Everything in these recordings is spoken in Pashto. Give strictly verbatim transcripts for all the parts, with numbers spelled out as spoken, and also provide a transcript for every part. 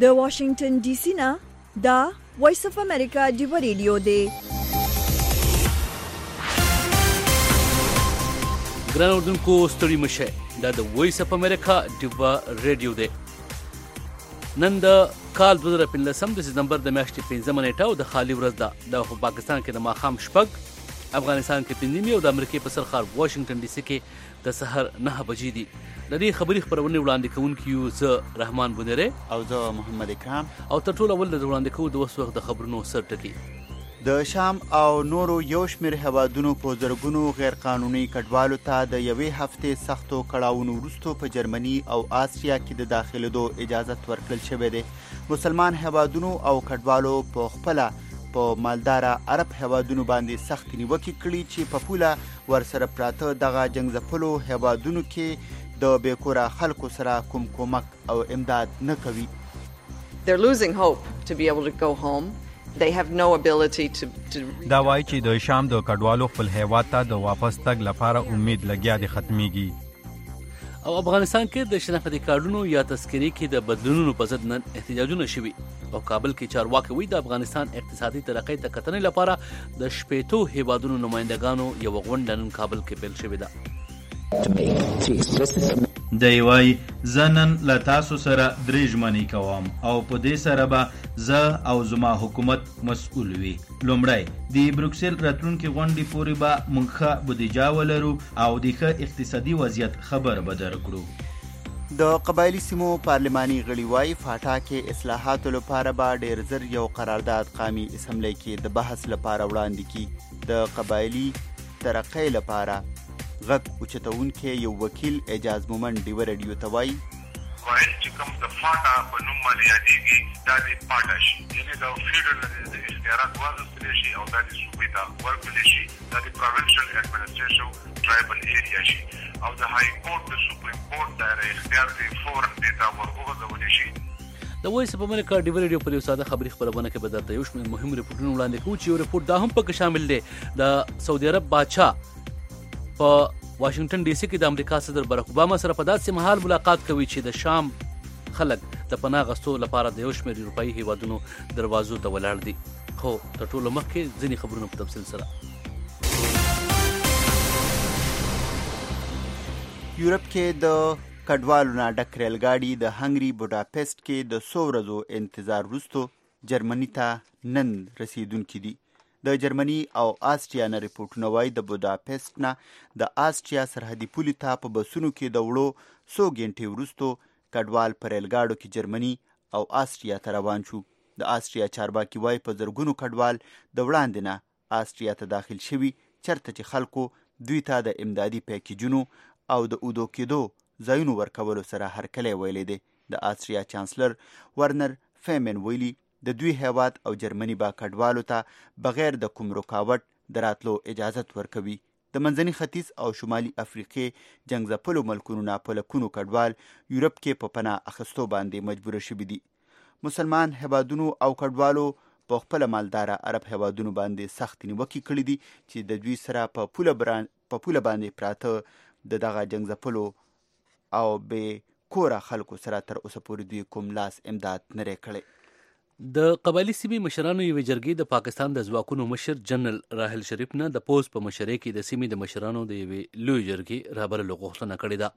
د واشنگټن ډي سي نه دا وایس اف امریکا ډیو ریډیو دی. ګران اردوونکو ستړي مشه، دا د وایس اف امریکا ډیو ریډیو دی. نن د کال دوه زره پنځلسم د سپتمبر د میاشتې پنځمه نیټه او د خالي ورځ ده. د پاکستان کې د ماښام شپږ، افغانستان کې پنځه نیمې او د امریکې په سرخار واشنگټن ډي سي کې د سحر نهه بجې دي. د دې خبري خبرونه وړاندې کوونکي یو زه رحمان بونیره او زه محمد اکرام. او تر ټولو اول د وړاندې کوو د اوس وخت د خبرونو سر ټکي. د شام او نورو یو شمېر هیوادونو په زرګونو غیر قانوني کډوالو ته د یوې هفتې سختو کړاوونو وروسته په جرمني او آسیا کې د داخلېدو اجازت ورکړل شوی دی. مسلمان هیوادونو او کډوالو په خپله په مالداره عرب هیوادونو باندې سخت نیوکې کړي چې په پوله ورسره پراته دغه جنګ ځپلو هیوادونو کې د بېکوره خلکو سره کوم کومک او امداد نه کوي. They're losing hope to be able to go home. They have no ability to, to... دا وایي چې د شام د کډوالو خپل هیواد ته د واپس تګ لپاره امید لګیا دی ختمیږي. او افغانستان کې د شناختي کارډونو یا تذکرې کې د بدلونونو په ضد نن احتجاجونه شوي او کابل کې چارواکي وایي د افغانستان اقتصادي ترقۍ ته کتنې لپاره د شپېتو هیوادونو نمایندګانو یو غونډه نن کابل کې پیل شوې ده. دی وای زه نن له تاسو سره درې ژمنې کوم او په دې سره به زه او زما حکومت مسؤل وي. لومړی د بروکسل راتلونکي غونډې پورې به موږ ښه بودیجه ولرو او د ښه اقتصادي وضعیت خبر به درکړو. د قبایلي سیمو پارلماني غړي وایي فاټا کې اصلاحاتو لپاره به ډېر زر یو قرارداد قامي اسمبلۍ کې د بحث لپاره وړاندې کړي. د قبایلي ترقۍ لپاره غږ اوچتونکی یو وکیل اعجاز مومند ډیوه رادیو ته وایي قبایل چې کوم د فاټا په نوم باندې یادېږي دا د پاټا شي، یعنې د فیډرل د اختیارات واخیستلی شي او دا د صوبې ته ورکړلی شي. دا د پروینشل ایډمنسټریشن ټرایبل ایریا شي او د های کورټ د سپریم کورټ دایره اختیار دی فورا دې ته ورغورځولی شي. د وایس اف امریکا ډیو ریډیو په یو ساده خبري خبرونه کې به درته یو شمېر مهم ریپورټونه وړاندې کوو چې یو ریپورټ دا هم پکې شامل دی د سعودي عرب بادشاه په واشنگټن ډي سي کې د امریکا صدر باراک اوباما سره په داسې مهال ملاقات کوي چې د شام خلک د پناه غوښتو لپاره د یو شمېر اروپایي هیوادونو دروازو ته ولاړ دي. خو تر ټولو مخکې ځینې خبرونه په تفصیل سره. یورپ کې د کډوالو نه ډک ریلګاډي د هنګري بوډاپېسټ کې د څو ورځو انتظار وروسته جرمني ته نن رسیدونکي دي. د جرمني او آسټریا نه ریپورټونه وایي د بوډاپېسټ نه د آسټریا سرحدي پولې ته په بسونو کې د وړو څو ګنټې وروسته کډوال په ریلګاډو کې جرمني او آسټریا ته روان شو. د آسټریا چارواکي وایي په زرګونو کډوال د وړاندې نه آسټریا ته داخل شوي چېرته چې خلکو دوی ته د امدادي پیکیجونو او د اودو کېدو ځایونو ورکولو سره هرکلی ویلی دی. د آسټریا چانسلر ورنر فیمن ویلي د دوی هیواد او جرمني با کډوالو ته بغیر د کوم رکاوټ د راتلو اجازت ورکوي. د منځني ختیځ او شمالي افریقې جنګ ځپلو ملکونو نه په لکونو کډوال یورپ کې په پناه اخیستو باندې مجبوره شوي دي. مسلمان هیوادونو او کډوالو په خپله مالداره عرب هیوادونو باندې سخت نیوکې کړي دي چې د دوی سره په پوله په پوله باندې پراته د دغه جنګ ځپلو او بې کوره خلکو سره تر اوسه پورې دوی کوم لاس امداد نه دی کړی. د قبایلي سیمې مشرانو یوې جرګې د پاکستان د ځواکونو مشر جنرال راحل شریف نه د پوز په مشرۍ کې د سیمې د مشرانو د یوې لوی جرګې رابللو غوښتنه کړې ده.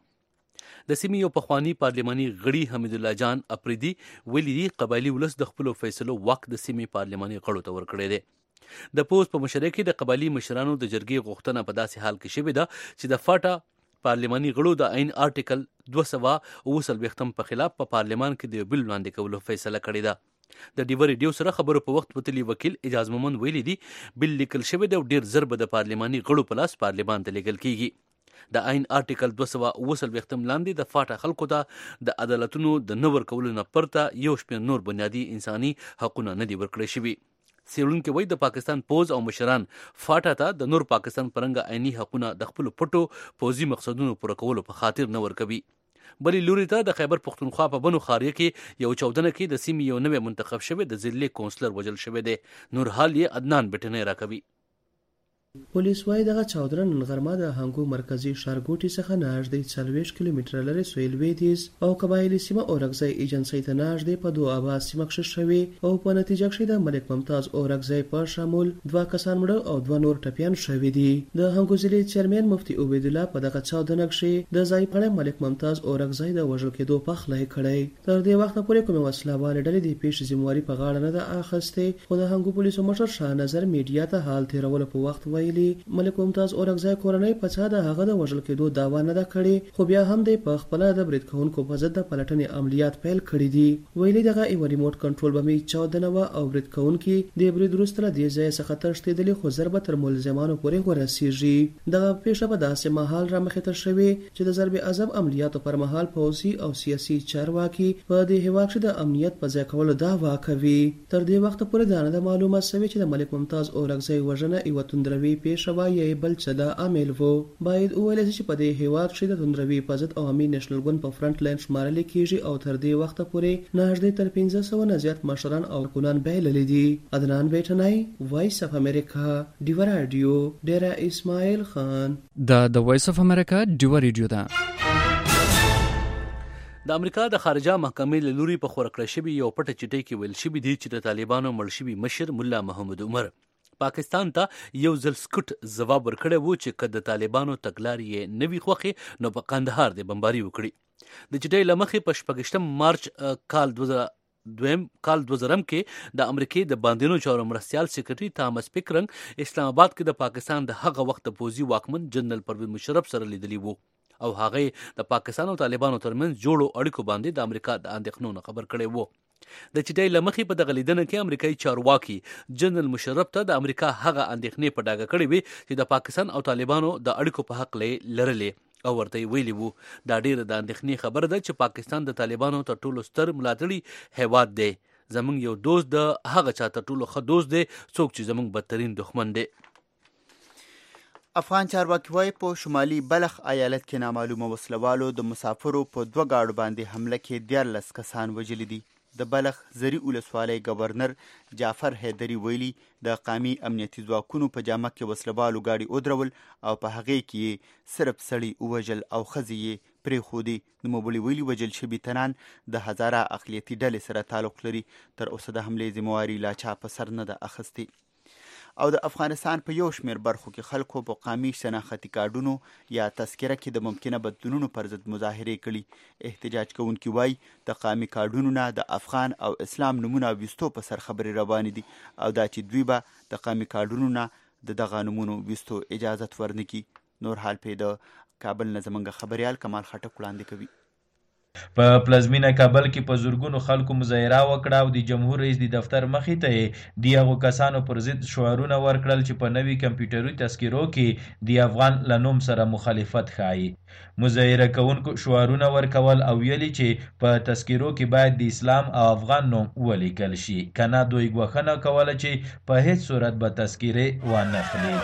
د سیمې یو پخواني پارلماني غړي حمید الله جان اپریدي ویلي دي قبایلي ولس د خپلو فیصلو واک د سیمې پارلماني غړو ته ورکړی دی. د پوز په مشرۍ کې د قبایلي مشرانو د جرګې غوښتنه په داسې حال کې شوې ده چې د فاټا پارلماني غړو د عین آرټیکل دوه سوه اوه څلوېښتم په خلاف په پارلمان کې د یو بل وړاندې کولو فیصله کړې ده. د ډیو ریډیو سره خبرو په وخت وتلی وکیل اعجاز مومند ویلي دي بل لیکل شوی دی او ډېر زر به د پارلماني غړو په لاس پارلمان ته لیږل کیږي. د عین آرټیکل دوه سوه اوه څلوېښتم لاندې د فاټا خلکو ته د عدالتونو د نه ورکولو نه پرته یو شمېر نور بنیادي انساني حقونه نه دي ورکړی شوي. څېړونکي وایي د پاکستان پوز او مشران فاټا ته د نور پاکستان پرنګه عیني حقونه د خپلو پټو پوځي مقصدونو پوره کولو په خاطر نه ورکوي. بلې لوري ته د خیبر پښتونخوا په بنو خاریه کې یو چاودنه کې د سیمې یو نوی منتخب شوی د ضلعې کونسلر وژل شوی دی. نور حال یې عدنان بټنۍ راکوي. پولیس وایي دغه چاودنه نن غرمه د هانګو مرکزي ښارګوټي څخه نږدې څلوېښت کیلومتره لرې سویل لویدیځ او قبایلي سیمه اورکزی ایجنسۍ ته نږدې په دو آباد سیمه کښې شوې او په نتیجه کښې د ملک ممتاز اورکزی په شمول دوه کسان مړه او دوه نور ټپیان شوي دي. د هانګو ضلع چیرمن مفتي عبیدالله په دغه چاودنه کښې د ځای پړی ملک ممتاز اورکزی د وژل کېدو پخلی کړی. تر دې وخته پورې کومې وسله والې ډلې د پیښې ذمواري په غاړه نه ده اخیستې، خو د هانګو پولیسو مشر شاه نظر میډیا ته حال تېرولو په وخت ویلي ملک ممتاز اورکزی کورنۍ په څا د هغه د وژل کېدو دعوا نه ده کړې، خو بیا هم دی په خپله د برید کوونکو په ضد د پلټنې عملیات پیل کړي دي. ویلي دغه یوه ریموټ کنټرول بمې چاودنه وه او برید کوونکي د برید وروسته له دې ځایه څخه تښتېدلي، خو ضربه تر ملزمانو پورې ورسېږي. دغه پیښه په داسې مهال رامخې ته شوې چې د ضرب عذاب عملیاتو پر مهال پوځي او سیاسي چارواکي په دې هېواد کښې د امنیت په ځای کولو دعوا کوي. تر دې وخته پورې دا نه ده معلومه سوې چې د ملک ممتاز اورکزی وژنه یوه توندروي پیښه وه یا بل څه د عامل و. باید وویل شي چې په دې هېواد کښې د توندروي په ضد عوامي نیشنل ګوند په فرنټ لاین شمارل کېږي او تر دې وخته پورې نږدې تر پنځه سوه نه زیات مشران او کارکونان بایللي دي. عدنان بیټنی، وایس اف امریکا، ډیوه راډیو، ډیره اسماعیل خان. دا د وایس اف امریکا ډیوه راډیو ده. د امریکا د خارجه محکمې له لوري په خورا کړه شوي یو پټه چټۍ کې ویل شوي دي چې د طالبانو مړ شوي مشر ملا محمد عمر پاکستان ته یو ځل سکوټ ځواب ورکړی و چې که د طالبانو تګلارې یې نه وي خوښې نو په قندهار د بمباري وکړي. د چټۍ له مخې په شپږشتم مارچ کال دویم کال دوه زرم کې د امریکې د باندینو چارو مرستیال سیکرټري تامس پیکرنګ اسلام آباد کې د پاکستان د هغه وخت پوځي واکمن جنرال پرویز مشرف سره لیدلی وو او هغه د پاکستان او طالبانو ترمنځ جوړو اړیکو باندې د امریکا د اندېښنو نه خبر کړی وو. د چټۍ له مخې په دغه لیدنه کې امریکایي چارواکي جنرال مشرف ته د امریکا هغه اندېښنې په ډاګه کړې وې چې د پاکستان او طالبانو د اړیکو په حق لې لرلې او ورته یې ویلي وو دا ډېره د اندېښنې خبره ده چې پاکستان د طالبانو تر ټولو ستر ملاتړي هیواد دی. زموږ یو دوست د هغه چا تر ټولو ښه دوست دی څوک چې زموږ بدترین دښمن دی. افغان چارواکي وایي په شمالي بلخ ایالت کې نامعلومه وسلوالو د مسافرو په دوه ګاډو باندې حمله کې دیارلس کسان وژلي دي. د بلخ زری ولسوالۍ گورنر جعفر حیدري ویلي د قومي امنیتي ځواکونو په جامه کې وسلوالو ګاډي ودرول او په هغې کې صرف سړي ووژل او ښځې یې پرېښودې. نوموړي ویلي وژل شوي تنان د هزاره اقلیتي ډلې سره تعلق لري. تر اوسه د حملې ذمواري لا چا په سر نه ده اخیستې. او د افغانستان په یو شمېر برخو کې خلکو په قومي شناختي کارډونو یا تذکره کې د ممکنه بدلونونو پر ضد مظاهرې کړي. احتجاج کوونکي وایي د قومي کارډونو نه د افغان او اسلام نومونه ویستو په سر خبرې روانې دي او دا چې دوی به د قومي کارډونو نه د دغه نومونو ویستو اجازت ورنکړي. نور حال پې د کابل نه زموږ خبریال کمال خټک وړاندې کوي. په پلازمینه کابل کې په زورګونو خلکو مظاهره وکړه او د جمهور رئیس د دفتر مخې ته یې د هغو کسانو پر ضد شعارونه ورکړل چې په نوي کمپیوټري تذکرو کې د افغان له نوم سره مخالفت ښایي. مظاهره کوونکو شعارونه ورکول او ویلي چې په تذکرو کې باید د اسلام او افغان نوم ولیکل شي، کنه دوی ګواښنه کوله چې په هیڅ صورت به تذکرې وانخلي.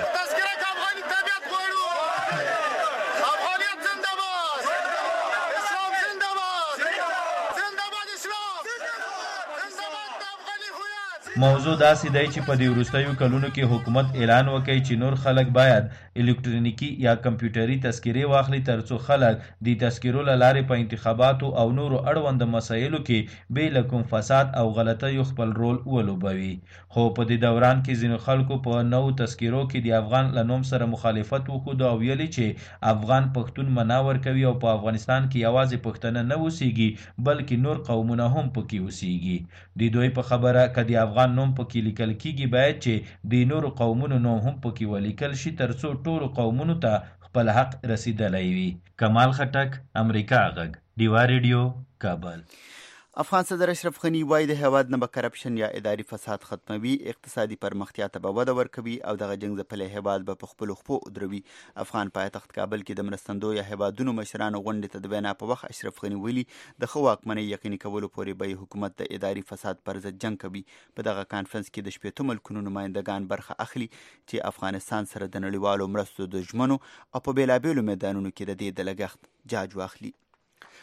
موضوع داسې دی چې په دې وروستیو کلونو کې حکومت اعلان وکړي چې نور خلک باید الکترونیکي یا کمپیوټري تذکرې واخلي ترڅو خلک د تذکرو له لارې په انتخاباتو او نورو اړونده مسایلو کې بې له کوم فساد او غلطیو خپل رول ولوبوي. خو په دې دوران کې ځینو خلکو په نوو تذکرو کې د افغان له نوم سره مخالفت وښود او ویلي چې افغان پښتون معنا ورکوي او په افغانستان کې یوازې پښتانه نه اوسیږي بلکې نور قومونه هم پکې اوسیږي. د دوی په خبره که د افغان نوم پکې لیکل کیږي باید چې د نورو قومونو نوم هم پکې ولیکل شي ترڅو ټولو قومونو ته خپل حق رسیدلی وي. کمال خټک، امریکا غږ، ډیوا ریډیو، کابل. افغان صدر اشرف غني وایي د هیواد نه به کرپشن یا اداري فساد ختموي، اقتصادي پرمختیا ته به وده ورکوي او دغه جنګ ځپلی هیواد به په خپلو خپو ودروي. افغان پایتخت کابل کې د مرستندو یا هیوادونو مشرانو غونډې ته د وینا په وخت اشرف غني ویلي د ښه واکمنۍ یقیني کولو پورې به حکومت د اداري فساد پر ضد جنګ کوي. په دغه کانفرنس کې د شپېتو ملکونو نمایندګان برخه اخلي چې افغانستان سره د نړیوالو مرستو د ژمنو او په بېلابېلو میدانونو کې د دې د لګښت جاج واخلي.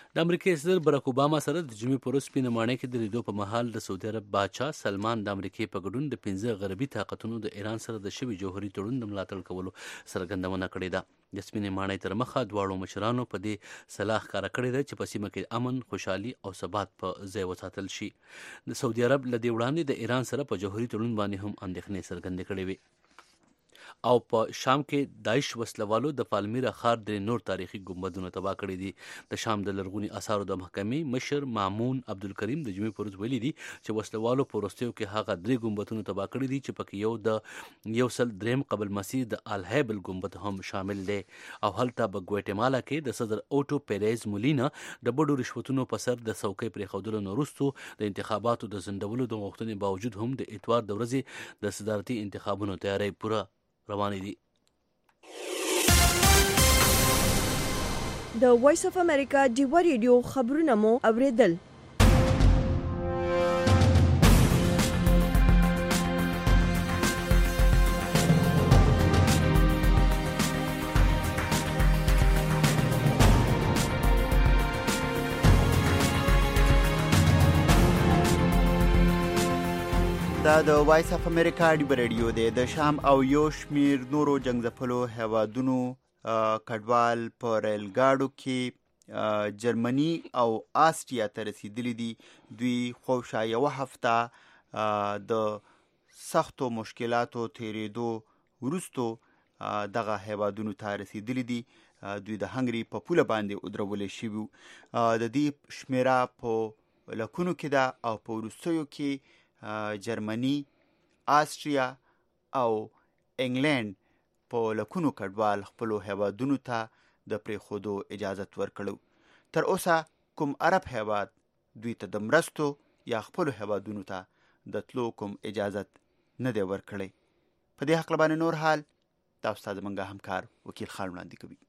د امریکای صدر براک اوباما سره د جمعې په ورځ سپینه ماڼۍ کې د لیدو په مهال د سعودي عرب باچا سلمان د امریکای په ګډون د پنځه غربي طاقتونو د ایران سره د شوي جوهري تړون د ملاتړ کولو څرګندونه کړې ده. د سپینې ماڼۍ تر مخه دواړو مشرانو په دې سلاح ښکاره کړې ده چې په سیمه کې امن، خوشحالي او ثبات په ځای وساتل شي. د سعودي عرب له دې وړاندې د ایران سره په جوهري تړون باندې هم اندېښنې څرګندې کړې وې. او په شام کې داعش وسلوالو د پالمیرا ښار د نور تاریخي ګنبدونه تباه کړي دي. د شام د لرغوني اثارو د محکمې مشر مامون عبدالکریم د جمعې په ورځ ویلي دي چې وسلوالو په وروستیو کې هغه درې ګنبدونه تباه کړي دي چې پکې یو د یو سل دریم قبل مسیح د الهیبل ګنبد هم شامل دی. او هلته په ګویټمالا کې د صدر اوټو پیریز مولینا د بډو رشوتونو په سر د څوکۍ پرېښودلو نه وروستو د انتخاباتو د ځنډولو د غوښتنې باوجود هم د اتوار د ورځې د صدارتي انتخابونو تیاری پوره روانې دي. د وایس اف امریکا ډیوا ریډیو خبرونه مو اوریدل. دا د وایس اف امریکا ډیوا ریډیو دی. د شام او یو شمیر نورو جنگځپلو هیوادونو کډوال په ریل ګاډو کې جرمني او آسټریا ته رسیدلی دي. دوی خوشا یوه هفته د سختو مشکلاتو تیریدو وروستو دغه هیوادونو ته رسیدلی دي. دوی د هنګري په پوله باندې ودرولې شوي. د دې شمیره په لکونو کې ده او په وروستیو کې جرمني، آسټریا او انګلند په لکونو کډوال خپلو هیوادونو ته د پرېښودو اجازت ورکړو. تر اوسه کوم عرب هیواد دوی ته د مرستو یا خپلو هیوادونو ته د تلو کوم اجازت نه دی ورکړی. په دې هکله باندې نور حال تاسو ته زموږ همکار وکیل خان وړاندې کوي.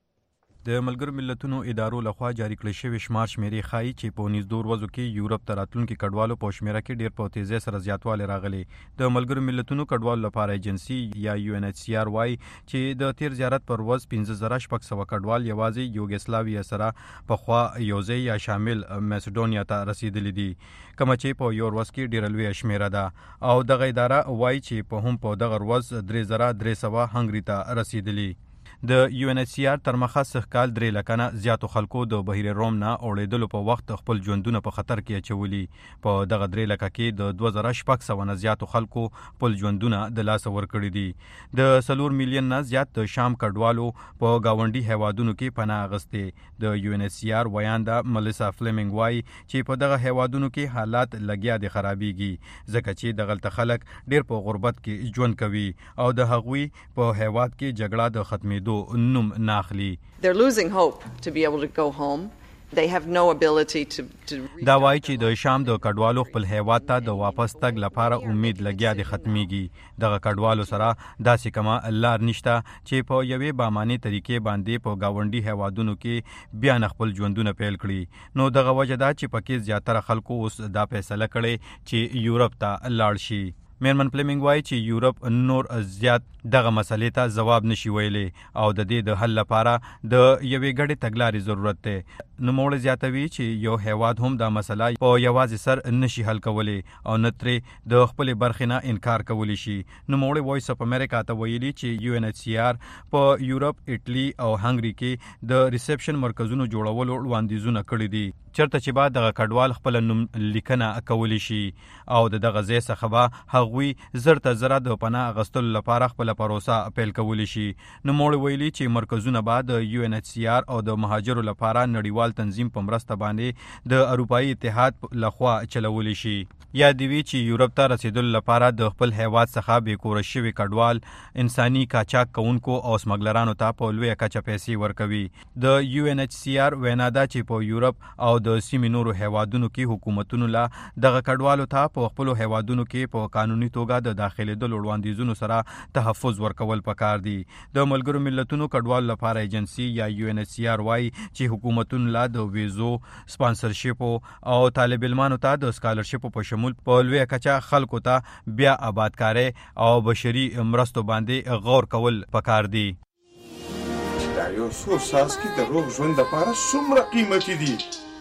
د ملګرو ملتونو ادارو لخوا جاری کړل شوی شمار شمیرې ښایي چې په نږدې ورځو کې یورپ ته راتلونکي کډوالو په شمیره کې ډېر په تیزۍ سره زیاتوالی راغلی. د ملګرو ملتونو کډوالو لپاره ایجنسي یا یو ان ایچ سی آر وایي چې د تیر زیارت پر ورځ پنځه زره شپږ سوه کډوال یوازې یوګسلاویا سره پخوا یوځای یا شامل میسیډونیا ته رسیدلی دي، کومه چې په یو ورځ کې ډېره لویه شمیره ده. او دغه اداره وایي چې په هم په دغه ورځ درې زره درې سوه هنګري ته رسیدلی. د یو ان ایچ سی آر تر مخه سږ کال درې لکه نه زیاتو خلکو د بحیر روم نه اوړېدلو په وخت خپل ژوندونه په خطر کې اچولي. په دغه درې لکه کې د دوه زره شپږ سوه نه زیاتو خلکو خپل ژوندونه د لاسه ورکړي دي. د څلور میلیون نه زیات د شام کډوالو په ګاونډي هیوادونو کې پناه اخیستې. د یو ان ایچ سی آر ویانده ملیسا فلیمنګ وایي چې په دغه هیوادونو کې حالات لګیا دي خرابېږي ځکه چې دغلته خلک ډېر په غربت کې ژوند کوي او د هغوی په هیواد کې جګړه د ختمېدو نوم ناخلی. They're losing hope to be able to go home. They have no ability to to دا وایي چې د شام د کډوالو خپل هیواد ته د واپس تګ لپاره امید لګیا دی ختمیږي. دغه کډوالو سره داسې کومه لار نشته چې په یوې بامانې طریقې باندې په ګاونډي هیوادونو کې بیا نه خپل ژوندونه پیل کړي. نو دغه وجه ده چې پکې زیاتره خلکو اوس دا فیصله کړې چې یورپ ته لاړ شي. میرمن فلیمنګ وایي چې یورپ نور زیات دغه مسلې ته ځواب نشي ویلی او د دې د حل لپاره د یوې ګډې تګلارې ضرورت دی. نوموړی زیاتوي چې یو هیواد هم دا مسله په یوازې سر نشي حل کولی او نه ترې د خپلې برخې نه انکار کولی شي. نوموړی وایس اف امریکا ته ویلي چې یو ان ایچ سی آر په یورپ، ایټلی او هنګري کې د ریسپشن مرکزونو جوړولو وړاندیزونه کړي دي چېرته چې به دغه کډوال خپله نوم لیکنه کولی شي او د دغه ځای څخه به هغوی زر ته زره د پناه اخیستلو لپاره خپله پروسه پیل کولی شي. نوموړی ویلي چې مرکزونه به د یو ان ایچ سی آر او د مهاجرو لپاره نړیوال تنظیم په مرسته باندې د اروپایي اتحاد لخوا چلولی شي. یا دی وی چې یورپ ته رسیدلو لپاره د خپل هیواد څخه بې کوره شوي کډوال انساني قاچاق کوونکو او سمګلرانو ته په لویه کچه پیسې ورکوي. د یو ان ایچ سی آر وینا ده چې په یورپ او د سیمې نورو هیوادونو کې حکومتونو له دغه کډوالو ته په خپلو هیوادونو کې په قانوني توګه د داخلېدلو وړاندیزونو سره تحفظ ورکول پکار دي. د ملګرو ملتونو کډوالو لپاره ایجنسي یا یو ان ایچ سی آر وایي چې حکومتونو له د ویزو، سپانسرشیپو او طالب علمانو ته د سکالرشیپو په شمول په لویه کچه خلکو ته بیا آبادکارۍ او بشري مرستو باندې غور کول پکار دي. دا یو څو څاڅکي د روغ ژوند لپاره څومره قیمتي دي.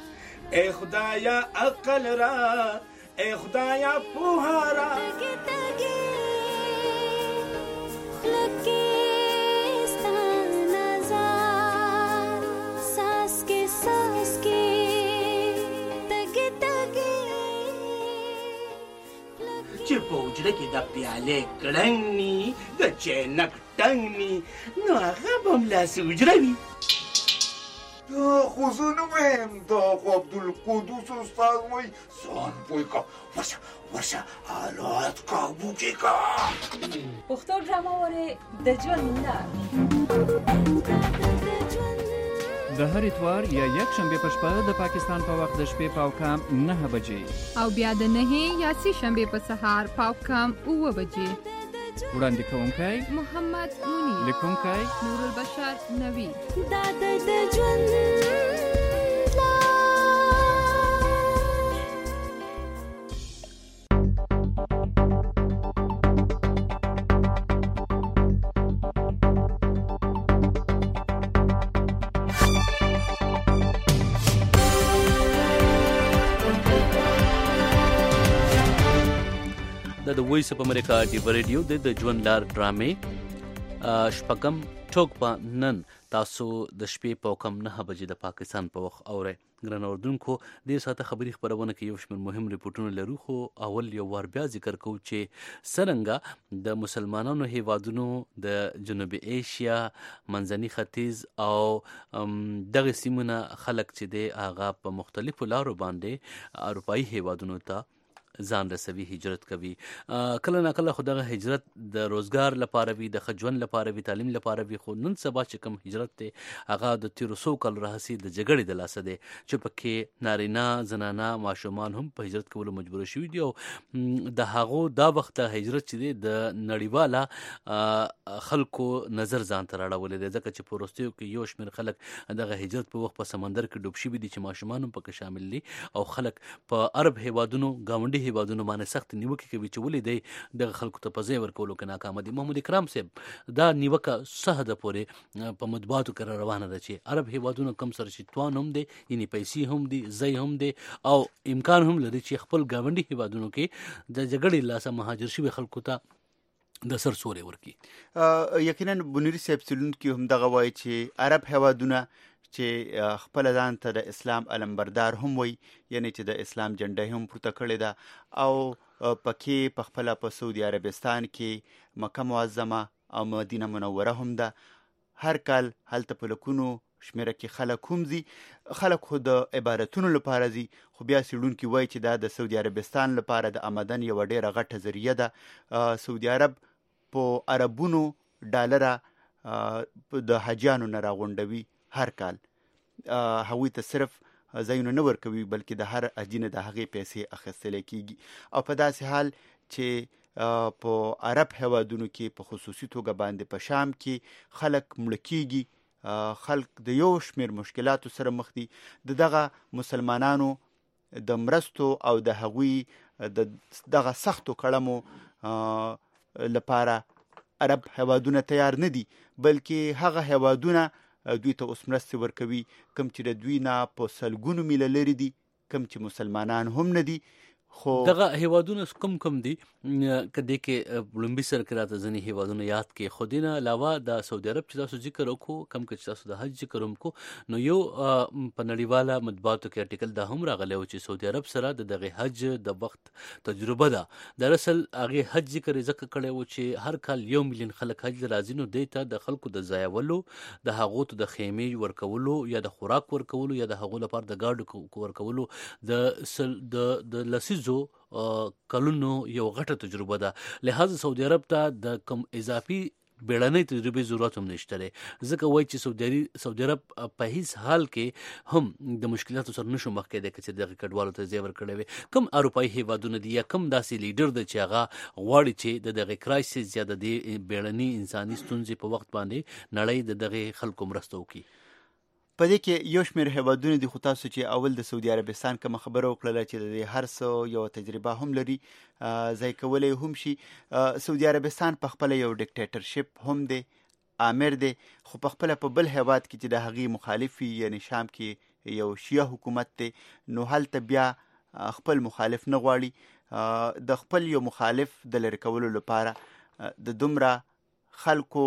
ای خدایا عقل را، ای خدایا پوها را. چې په حجره کې د پیالې کړنګ ني، د چینک ټنګ ني، نو هغه به هملاسې حجره وي. دا خو زه نه وایم، دا خو عبدالقدوس استاد وایي. ځان پوه که، ورشه ورشه حالات کابو کې که. پښتو ډرامه وارې د ژوند لار، د هر اتوار یا یک شنبه په شپه د پاکستان په وخت د شپې پاو کام نه بجې او بیا د نهه یا سه شنبه په سهار پاو کام اوه بجې. وړاندې کوونکی محمد مونی، لیکونکی نور البشر نوی. دا د ژوند د وایس اف امریکا ډیو ریډیو د ژوند لار ډرامې شپږم ټوک په نن تاسو د شپې په کم نه بجې د پاکستان په وخت اورئ. ګران اوردونکو، دې ساعته خبري خبرونه کې یو شمېر مهم ریپورټونه لرو، خو اول یو وار بیا ذکر کوو چې څرنګه د مسلمانانو هیوادونو د جنوبي ایشیا، منځني ختیځ او دغه سیمونه خلک چې دی هغه په مختلفو لارو باندې اروپایي هیوادونو ته ځان رسوي، هجرت کوي. کله نه کله خو دغه هجرت د روزګار لپاره وي، د ښه ژوند لپاره وي، تعلیم لپاره وي. خو نن سبا چې کوم هجرت دی هغه د تیرو څو کالو راهیسې د جګړې د لاسه دی، چې پکې نارینه، زنانه، ماشومان هم په هجرت کولو مجبور شوي دي. او د هغو دا وخت هجرت چې دی د نړیواله خلکو نظر ځان ته راړولی دی، ځکه چې په وروستیو کې یو شمېر خلک دغه هجرت په وخت په سمندر کې ډوب شوي دي، چې ماشومان هم پکې شامل دي، او خلک په عرب هیوادونو، ګاونډي هیوادونو باندې سخت نیوکې کوي چې ولې دی دغه خلکو ته په ځای ورکولو کې ناکامه دي. محمود اکرام صاحب، دا نیوکه څه حده پورې په مطبوعاتو کې روانه ده چې عرب هیوادونو کم سره چې توان هم دی، یعنې پیسې هم دي، ځای هم دی، او امکان هم لري چې خپل ګاونډي هیوادونو کې د جګړې لاسه مهاجر شوي خلکو ته د سر سوري ورکړي؟ یقینا بنوري صاحب څېړونکي هم دغه وایي چې عرب هیوادونه چې خپل ځان ته د اسلام علمبردار هم وي، یعنی چې د اسلام جنډه هم پورته کړې ده، او پکې په خپله په سعودي عربستان کې مکه معظمه او مدینه منوره هم ده. هر کال هلته په لکونو شمېره کې خلک هم ځي. خلک خو د عبادتونو لپاره ځي، خو بیا څېړونکي وایي چې دا د سعودي عربستان لپاره د آمدن یوه ډېره غټه ذریعه ده. سعودي عرب په اربونو ډالره د حاجیانو نه راغونډوي هر کال. هغوی ته صرف ځایونه نه ورکوي، بلکې د هر حاجي نه د هغې پیسې اخیستلی کېږي. او په داسې حال چې په عرب هیوادونو کې په خصوصي توګه باندې په شام کې خلک مړه کېږي، خلک د یو شمېر مشکلاتو سره مخ دي. د دغه مسلمانانو د مرستو او د هغوی د دغه سختو کړمو لپاره عرب هیوادونه تیار نه دي، بلکې هغه هیوادونه دوی ته اوس مرستې ورکوي کوم چې د دوی نه په سلګونو میله لرې دي، کوم چې مسلمانان هم نه دي. خو دغه هیوادونه کوم کوم دي که دې کې لومبي سره کې راته ځینې هیوادونه یاد کې، خو دې نه علاوه د سعودي عرب چې تاسو ذکر وکړو، کم که چې تاسو د حج ذکر وکړو، نو یو په نړیواله مطبوعاتو کې ارټیکل دا هم راغلی و چې سعودي عرب سره د دغه حج د وخت تجربه ده. دراصل هغې حج ذکر یې ځکه کړی و چې هر کال یو میلیون خلک حج راځي، نو دې ته د خلکو د ځایولو، د هغو ته د خیمې ورکولو یا د خوراک ورکولو یا د هغو لپاره د ګاډو ورکولو د لسیزو کلونو یو غټه تجربه ده. لہذا سعودي عرب ته د کوم اضافي بیړنۍ تجربې ضرورت هم نشته دی، ځکه وایي چې سعودي عرب په هیڅ حال کې هم د مشکلاتو سره نشو مخ کېدی که چې دغه کډوالو ته ځای ورکړی وي. کوم اروپایي هیوادونه دي یا کوم داسې لیډر دی چې هغه غواړي چې د دغه کرایسس یا د دې بیړني انساني ستونزې په وخت باندې نړۍ د دغه خلکو مرسته وکړي؟ په دې کې یو شمېر هیوادونه دي، خو تاسو چې اول د سعودي عربستان کومه خبره وکړله چې د دې هر څه یو تجربه هم لري، ځای کولی هم شي. سعودي عربستان په خپله یو ډیکټیټرشپ هم دی، آمر دی، خو په خپله په بل هیواد کې چې د هغې مخالف وي، یعنې شام کې یو شیعه حکومت دی، نو هلته بیا خپل مخالف نه غواړي د خپل یو مخالف د لرې کولو لپاره د دومره خلکو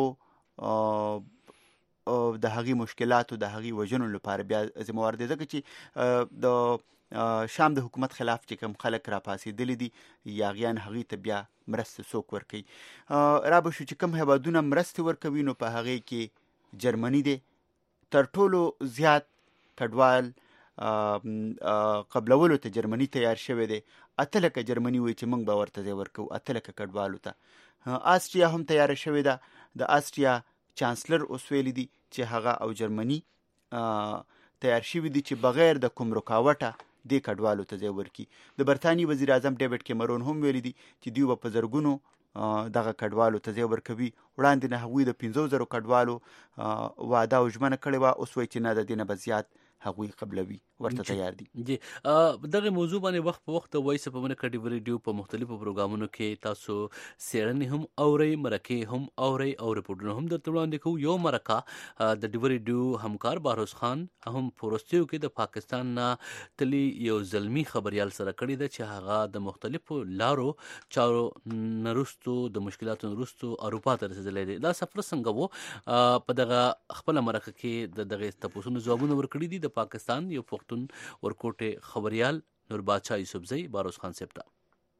د هغې مشکلاتو د هغې وژنو لپاره بیا ذمهوار دی، ځکه چې د شام د حکومت خلاف چې کوم خلک راپاڅېدلي دي یاغیان هغې ته بیا مرستې څوک ورکوي. را به شو چې کوم هېوادونه مرستې ورکوي نو په هغې کې جرمني دی تر ټولو زیات کډوال قبلولو ته جرمني تیار شوی دی. اته لکه جرمني وایي چې موږ به ورته ځای ورکوو، اته لکه کډوالو ته. آسټریا هم تیاره شوې ده، د آسټریا چانسلر اوس ویلي دي چې هغه او جرمني تیار شوي دي چې بغیر د کوم رکاوټه دې کډوالو ته ځای ورکړي. د برطانیې وزیر اعظم ډیوډ کیمرون هم ویلي دي چې دوی به په زرګونو دغه کډوالو ته ځای ورکوي. وړاندې نه هغوی د پنځو زرو کډوالو وعده او ژمنه کړې وه، اوس وایي چې نه، د دې نه به زیات هغوی قبلوي، ورته تیار دي. جی دغه موضوع باندې وخت په وخت د وایس اف امریکا ډیو ریډیو په مختلفو پروګرامونو کې تاسو څېړنې هم اورئ، مرکې هم اورئ او رپورټونه هم درته وړاندې کوو. یو مرکه د ډیو ریډیو همکار بهروز خان هم په وروستیو کې د پاکستان نه تلي یو زلمي خبریال سره کړې ده چې هغه د مختلفو لارو چارو نه وروستو د مشکلاتو نه وروستو اروپا ته رسېدلی دی. دا سفر څنګه و؟ په دغه خپله مرکه کې د دغې تپوسونو ځوابونه ورکړي دي د پاکستان یو پښتون ورکوټې خبریال نور بادشاه یوسفزۍ بهروز خان صاحب ته.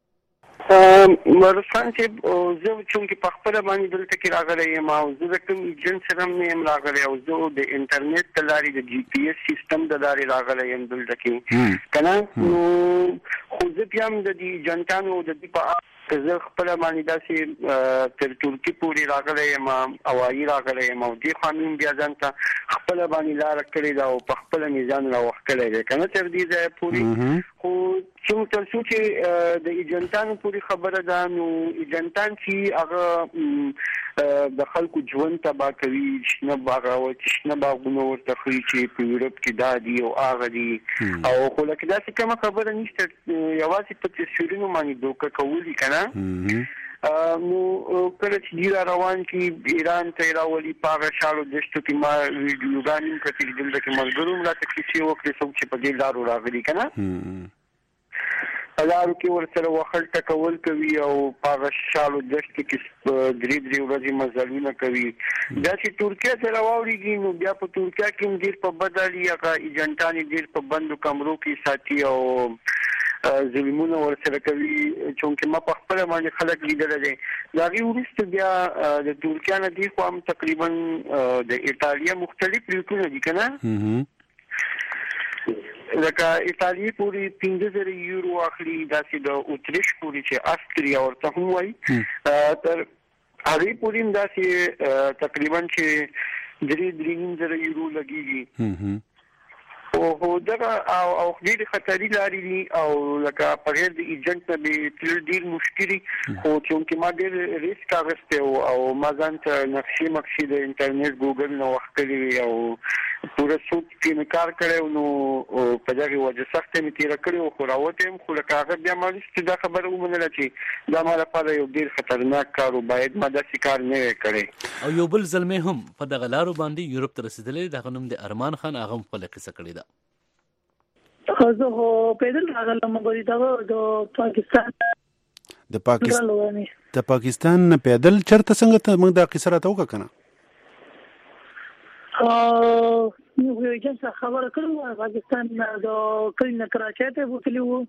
بهروز خان صاحب زه چونکې په خپله باندې دلته کې راغلی یم او زه د کوم ایجنټ سره هم نه یم راغلی او زه د انټرنیټ د لارې د جي پي ایس سیسټم د لارې راغلی یم دلته کې که نه. نو خو زه بیا هم د دې ایجنټانو د دې په زه خپله باندې داسې تر ترکي پورې راغلی یم، هوایي راغلی یم او دې خوا مې بیا ځان ته خپله باندې لاره کړې ده او په خپله مې ځان راوښکلی دی که نه تر دې ځایه پورې. خو څومره تر څو چې د ایجنټانو پورې خبره ده نو ایجنټان چې هغه د خلکو ژوند تباه کوي، شنه باغ شنه باغونه ورته ښیي چې په یورپ کې دا دي او هغه دي او خو لکه داسې کومه خبره نشته، یوازې په تصویرونو باندې دوکه کول دي که نه. نو کله چې دوی را روان کړي ایران ته یې راولي په هغه شاړو دښتو کې ما ویډیوګانې هم کتلي، دلته کې ملګرو هم راته کیسې وکړې څوک چې په دې لارو راغلي که نه. په لارو کې ورسره وخل ټکول کوي او په هغه شاړو دښتو کې درې درې ورځې مزلونه کوي. دا چې ترکیه ته راواوړېږي نو بیا په ترکیه کې هم ډېر په بد حالي هغه ایجنټان یې ډېر په بندو کمرو کې ساتي او ظلمونه ورسره کوي، چونکې ما په خپله باندې خلک لیدلی دی. د هغې وروسته بیا د ترکیه نه دې خوا هم تقریبا د ایټالیا مختلف روټونه دي که نه، لکه ایټالیا پورې پنځه زره یورو اخلي، داسې د اتریش پورې چې آسټریا ورته هم وایي تر هغې پورې هم داسې تقریبا چې درې درې نیم زره یورو لګېږي. او دغه او او ډېرې خطري لارې دي او لکه په غیر د ایجنټ نه مې تلل ډېر مشکل دي، خو چونکې ما ډېر ریسک اخیستی و او ما ځان ته نقشې مقشې د انټرنیټ ګوګل نه واخیستلې وې او پوره څوک پرې مې کار کړی و، نو په دغې وجه سخته مې تېره کړې وه، خو راوتی یم. خو لکه هغه بیا ما وروسته دا خبره ومنله چې دا ما لپاره یو ډېر خطرناک کار و، باید ما داسې کار نه وی کړی. او یو بل زلمی هم په دغه لارو باندې یورپ ته رسېدلی، د هغه نوم د ارمان خان، هغه هم خپله کیسه کړې ده. زه خو پیدل راغلم مګر دغه د پاکستان د پاکستان د پاکستان نه پیدل چرته څنګه ته موږ دا قصه راته وکړه که نه؟ یو ایجنټ خبره کړې وه پاکستان د کلي نه کراچۍ ته بوتلي وو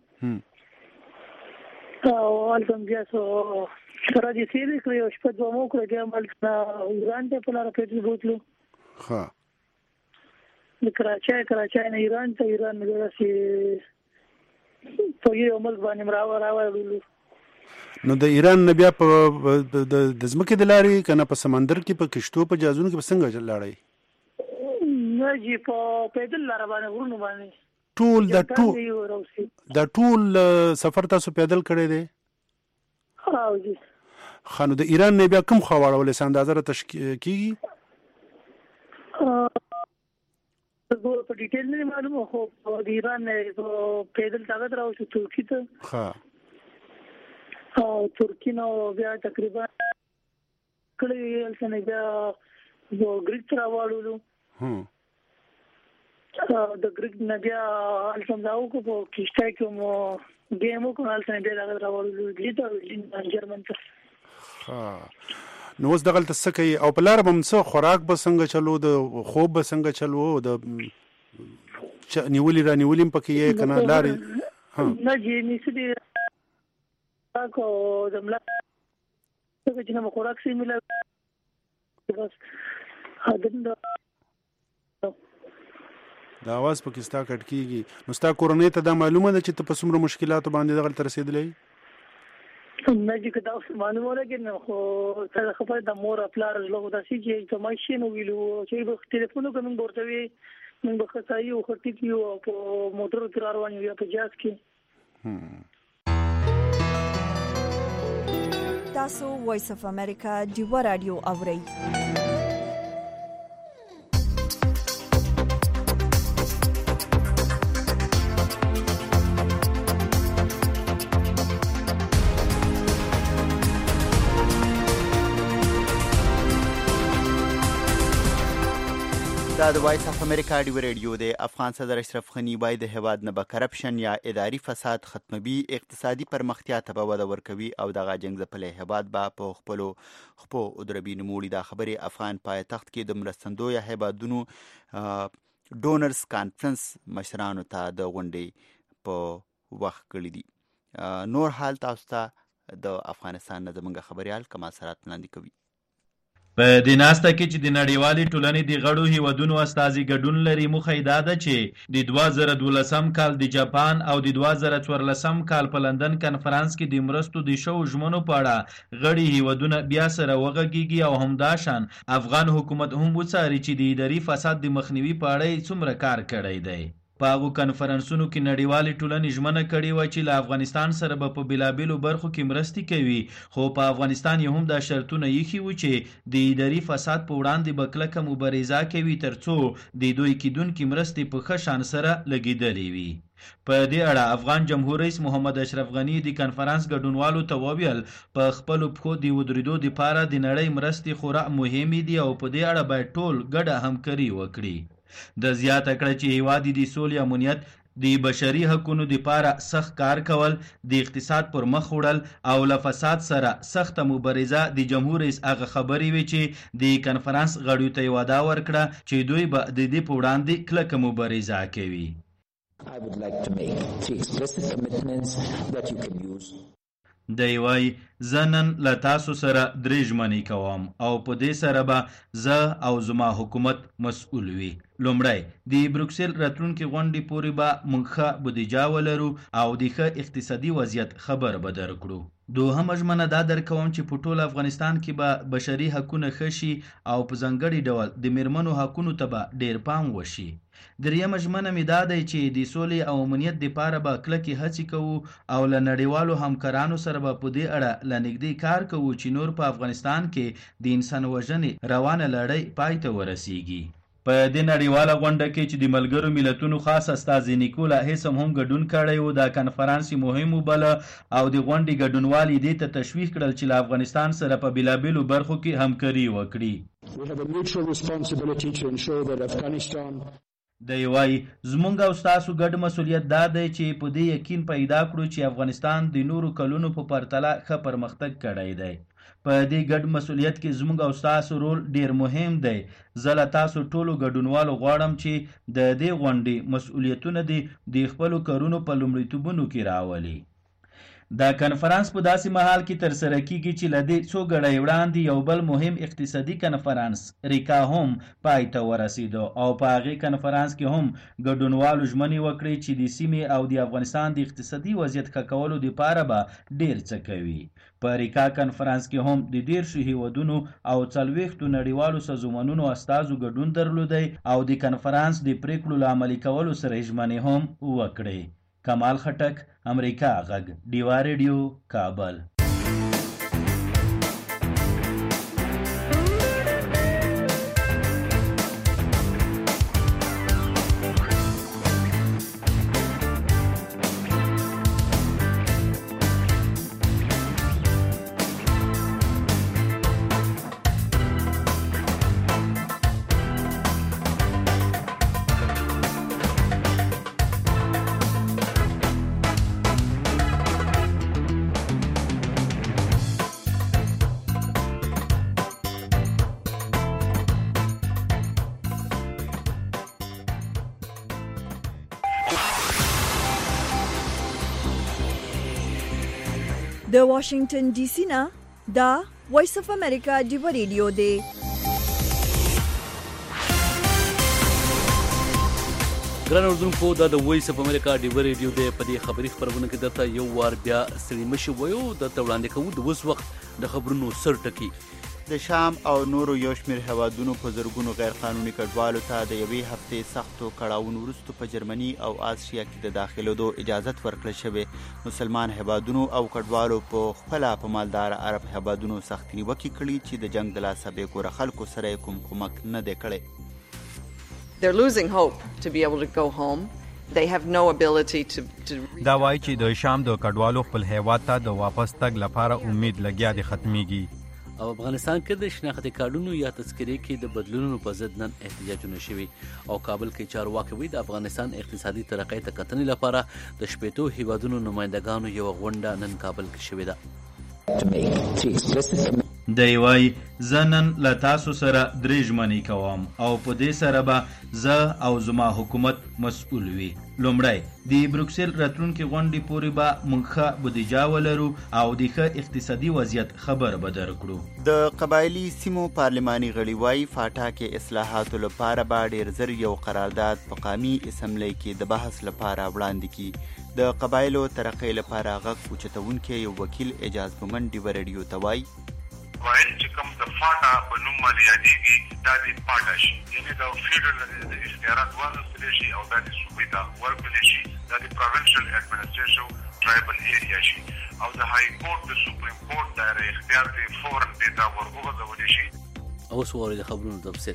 او هلته هم بیا څو سره دې تېرې کړې یو شپه دوه مو وکړه، بیا هم هلته ایران ته په لاره پیدل بوتلو. ښه د کراچۍ کراچۍ نه ایران ته، ایران نه داسې په یو ملک باندې راوړلو. نو د ایران نه بیا په د ځمکې د لارې که نه په سمندر کې په کشتو په جهازونو کې به څنګه لاړئ؟ نه جي په پیدل لاره باندې غرونو باندې ټول دا ټول دا ټول سفر تاسو پیدل کړی دی؟ او جي ښه نو د ایران نه بیا کوم خوا واړولی څه اندازه راته کېږي؟ په ډیټیل نه معلومه، خو د ایران نه پیدل تاغت راوشو ترکي ته. ښه او ترکي نه بیا تقریبا کړی هلته نه بیا ګریک ته راواړولو د ګریک نه بیا الفم داو کو په کیشته کې مو ګیمو کو الفم بیا دا راوړل دي ته جرمن ته ها نو اوس دغه څه کوي او په لار به څه خوراک به څنګه چلو د خوب به څنګه چلو د نیولې را نیولې پکې یې کنه لارې ها نه جی نسدي تاکو دملا څه چې نو خوراک سي مله بس هغه د دا आवाज پکې ستا کټ کیږي نو ستا کورنۍ ته دا معلومه ده چې ته په څومره مشکلاتو باندې دغه تر رسیدلې نه چې کدا اوس معلومه ده کې نو خو څه خبره د مور خپل راځلو د سې چې ته ماشين ویلو چې په ټلیفون کوم ورته وي موږ به خصایي او خټی کیو په موټر تر روان یو په جاز کې تاسو وایس اف امریکا دیو رادیو اورئ دا د وایس اف امریکا دی ریډیو دی. افغان صدر اشرف غنی وایي د هیواد نه به کرپشن یا اداري فساد ختموي، اقتصادي پرمختیا ته به وده ورکوي او دغه جنګ ځپلی هیواد به په خپلو خپو ودروي نوموړي. دا خبرې افغان پایتخت کې د مرستندویه هیوادونو ډونرز کانفرنس مشرانو ته د غونډې په وخت کړي دي. نور حال تاسو ته د افغانستان نه زموږ خبريال کمال سرات وړاندې کوي. په دې ناسته کې چې د نړیوالې ټولنې د غړو هیوادونو استازي ګډون لري، موخه یې دا ده چې د دوه زره دولسم کال د جاپان او د دوه زره څوارلسم کال په لندن کنفرانس کې د مرستو د شو ژمنو په اړه غړي هیوادونه بیا سره وغږیږي او همداشان افغان حکومت هم وڅاري چې د اداري فساد د مخنیوي په اړه څومره کار کړی دی. په هغو کنفرانسونو کې نړیوالې ټولنې ژمنه کړې وه چې له افغانستان سره به په بېلابېلو برخو کې مرستې کوي، خو په افغانستان یې هم دا شرطونه ایښي وو چې د اداري فساد په وړاندې به کلکه مبارزه کوي تر څو د دوی کیدونکې مرستې په ښه شان سره لګېدلې وي. په دې اړه افغان جمهور رئیس محمد اشرف غنی د کنفرانس ګډونوالو ته وویل په خپلو پښو د ودرېدو دپاره د نړۍ مرستې خورا مهمې دي او په دې اړه باید ټول ګډه همکاري وکړي. د زیاته کړه چې هیواد د سولې امنیت د بشري حقونو دپاره سخت کار کول، د اقتصاد پر مخ وړل او له فساد سره سخته مبارزه د جمهور رئیس هغه خبرې وې چې د کنفرانس غړیو ته یې وعده ورکړه چې دوی به د دې په وړاندې کلکه مبارزه کوي. I would like to make three explicit commitments that you can use. دی وای زه نن له تاسو سره درې ژمنې کوم او په دې سره به زه او زما حکومت مسؤل وي. لومړی د بروکسل راتلونکې غونډې پورې به موږ ښه بودیجه ولرو او د ښه اقتصادي وضعیت خبر به درکړو. دوهمه ژمنه دا درکوم چې په ټول افغانستان کې به بشري حقونه ښه شي او په ځانګړي ډول د میرمنو حقونو ته به ډېر پام وشي. دریمه ژمنه مې دا دی چې د سولې او امنیت دپاره به کلکې هڅې کوو او له نړیوالو همکارانو سره به په دې اړه له نږدې کار کوو چې نور په افغانستان کې د انسان وژنې روانه لړۍ پای ته ورسیږي. په دې نړیواله غونډه کې چې د ملګرو ملتونو خاص استازي نیکولا هیسم هم ګډون کړی و، دا کنفرانس مهم وبله او د غونډې ګډونوال یې دې ته تشویق کړل چې له افغانستان سره په بېلابېلو برخو کې همکاري وکړي. دی وایي زموږ او ستاسو ګډ مسؤلیت دا دی چې په دې یقین پیدا کړو چې افغانستان د نورو کلونو په پرتله ښه پرمختګ کړی دی. په دې ګډ مسؤلیت کې زموږ او ستاسو رول ډیر مهم دی. زه له تاسو ټولو ګډونوالو غواړم چې د دې غونډې مسؤلیتونه دې د خپلو کارونو په لومړیتوبونو کې راولي. دا کنفرانس په داسې مهال کې ترسره کیږي چې له دې څو ګړۍ وړاندې یو بل مهم اقتصادي کنفرانس ریکا هم پای ته ورسېده او په هغې کنفرانس کې هم ګډونوالو ژمنې وکړې چې د سیمې او د افغانستان د اقتصادي وضعیت ښه کولو دپاره به ډېر څه کوي. په ریکا کنفرانس کې هم د دېرشو هیوادونو او څلوېښتو نړیوالو سازمانونو استازو ګډون درلودی او د کنفرانس د پریکړو له عملي کولو سره ژمنې هم وکړې. کمال خټک، امریکا غږ، ډیوا ریډیو، کابل. د واشنگټن ډي سي نه دا وایس اف امریکا ډیو ریډیو دی. ګران اردوونکو دا د وایس اف امریکا ډیو ریډیو دی. په دې خبري خبرونه کې درته یو وار بیا ستړي مشي وایو درته وړاندې کوو د اوس وخت د خبرونو سر ټکي. د شام او نورو یو شمېر هیوادونو په زرګونو غیرقانوني کډوالو ته د یوې هفتې سختو کړاوونو وروسته په جرمني او آسټریا کې د داخلېدو اجازت ورکړل شوې. مسلمان هیوادونو او کډوالو په خپله په مالدار عرب هیوادونو سختې نیوکې کړي چې د جنګ د لاسه بېکوره خلکو سره یې کوم کومک نه دی کړی. They're losing hope to be able to go home. They have no ability to, to... دا وایي چې د شام د کډوالو خپل هیواد ته د واپس تګ لپاره امید لګیا دی ختمیږي. او افغانستان کې د شناختي کارډونو یا تذکرې کې د بدلونونو په ضد نن احتجاجونه شوي او کابل کې چارواکي وایي د افغانستان اقتصادي ترقۍ ته کتنې لپاره د شپېتو هیوادونو نمایندګانو یو غونډه نن کابل کې شوې ده. دی وای زه نن له تاسو سره درې ژمنې کوم او په دې سره به زه او زما حکومت مسؤل وي. لومړی د بروکسل راتلونکي غونډې پورې به موږ ښه بودیجه ولرو او د ښه اقتصادي وضعیت خبر به درکړو. د قبایلي سیمو پارلماني غړي وایي فاټا کې اصلاحاتو لپاره به ډېر زر یو قرارداد په قامي اسمبلی کې د بحث لپاره وړاندې کړي. د قبایلو ترقۍ لپاره غږ اوچتونکی یو وکیل اعجاز مومند ډیو ریډیو ته وایي قبایل چې کوم د فاټا په نوم باندې یادېږي دا د پاټا شي، یعنې د فیډرل د اختیارات واخیستلی شي او دا د صوبې ته ورکړلی شي. دا د پروینشل اډمنسټریشن ټرایبل ایریا شي او د های کورټ د سپریم کورټ دایره اختیار دې فورا دې ته ورغورځولی شي. اوس واورئ د خبرونو تفصیل.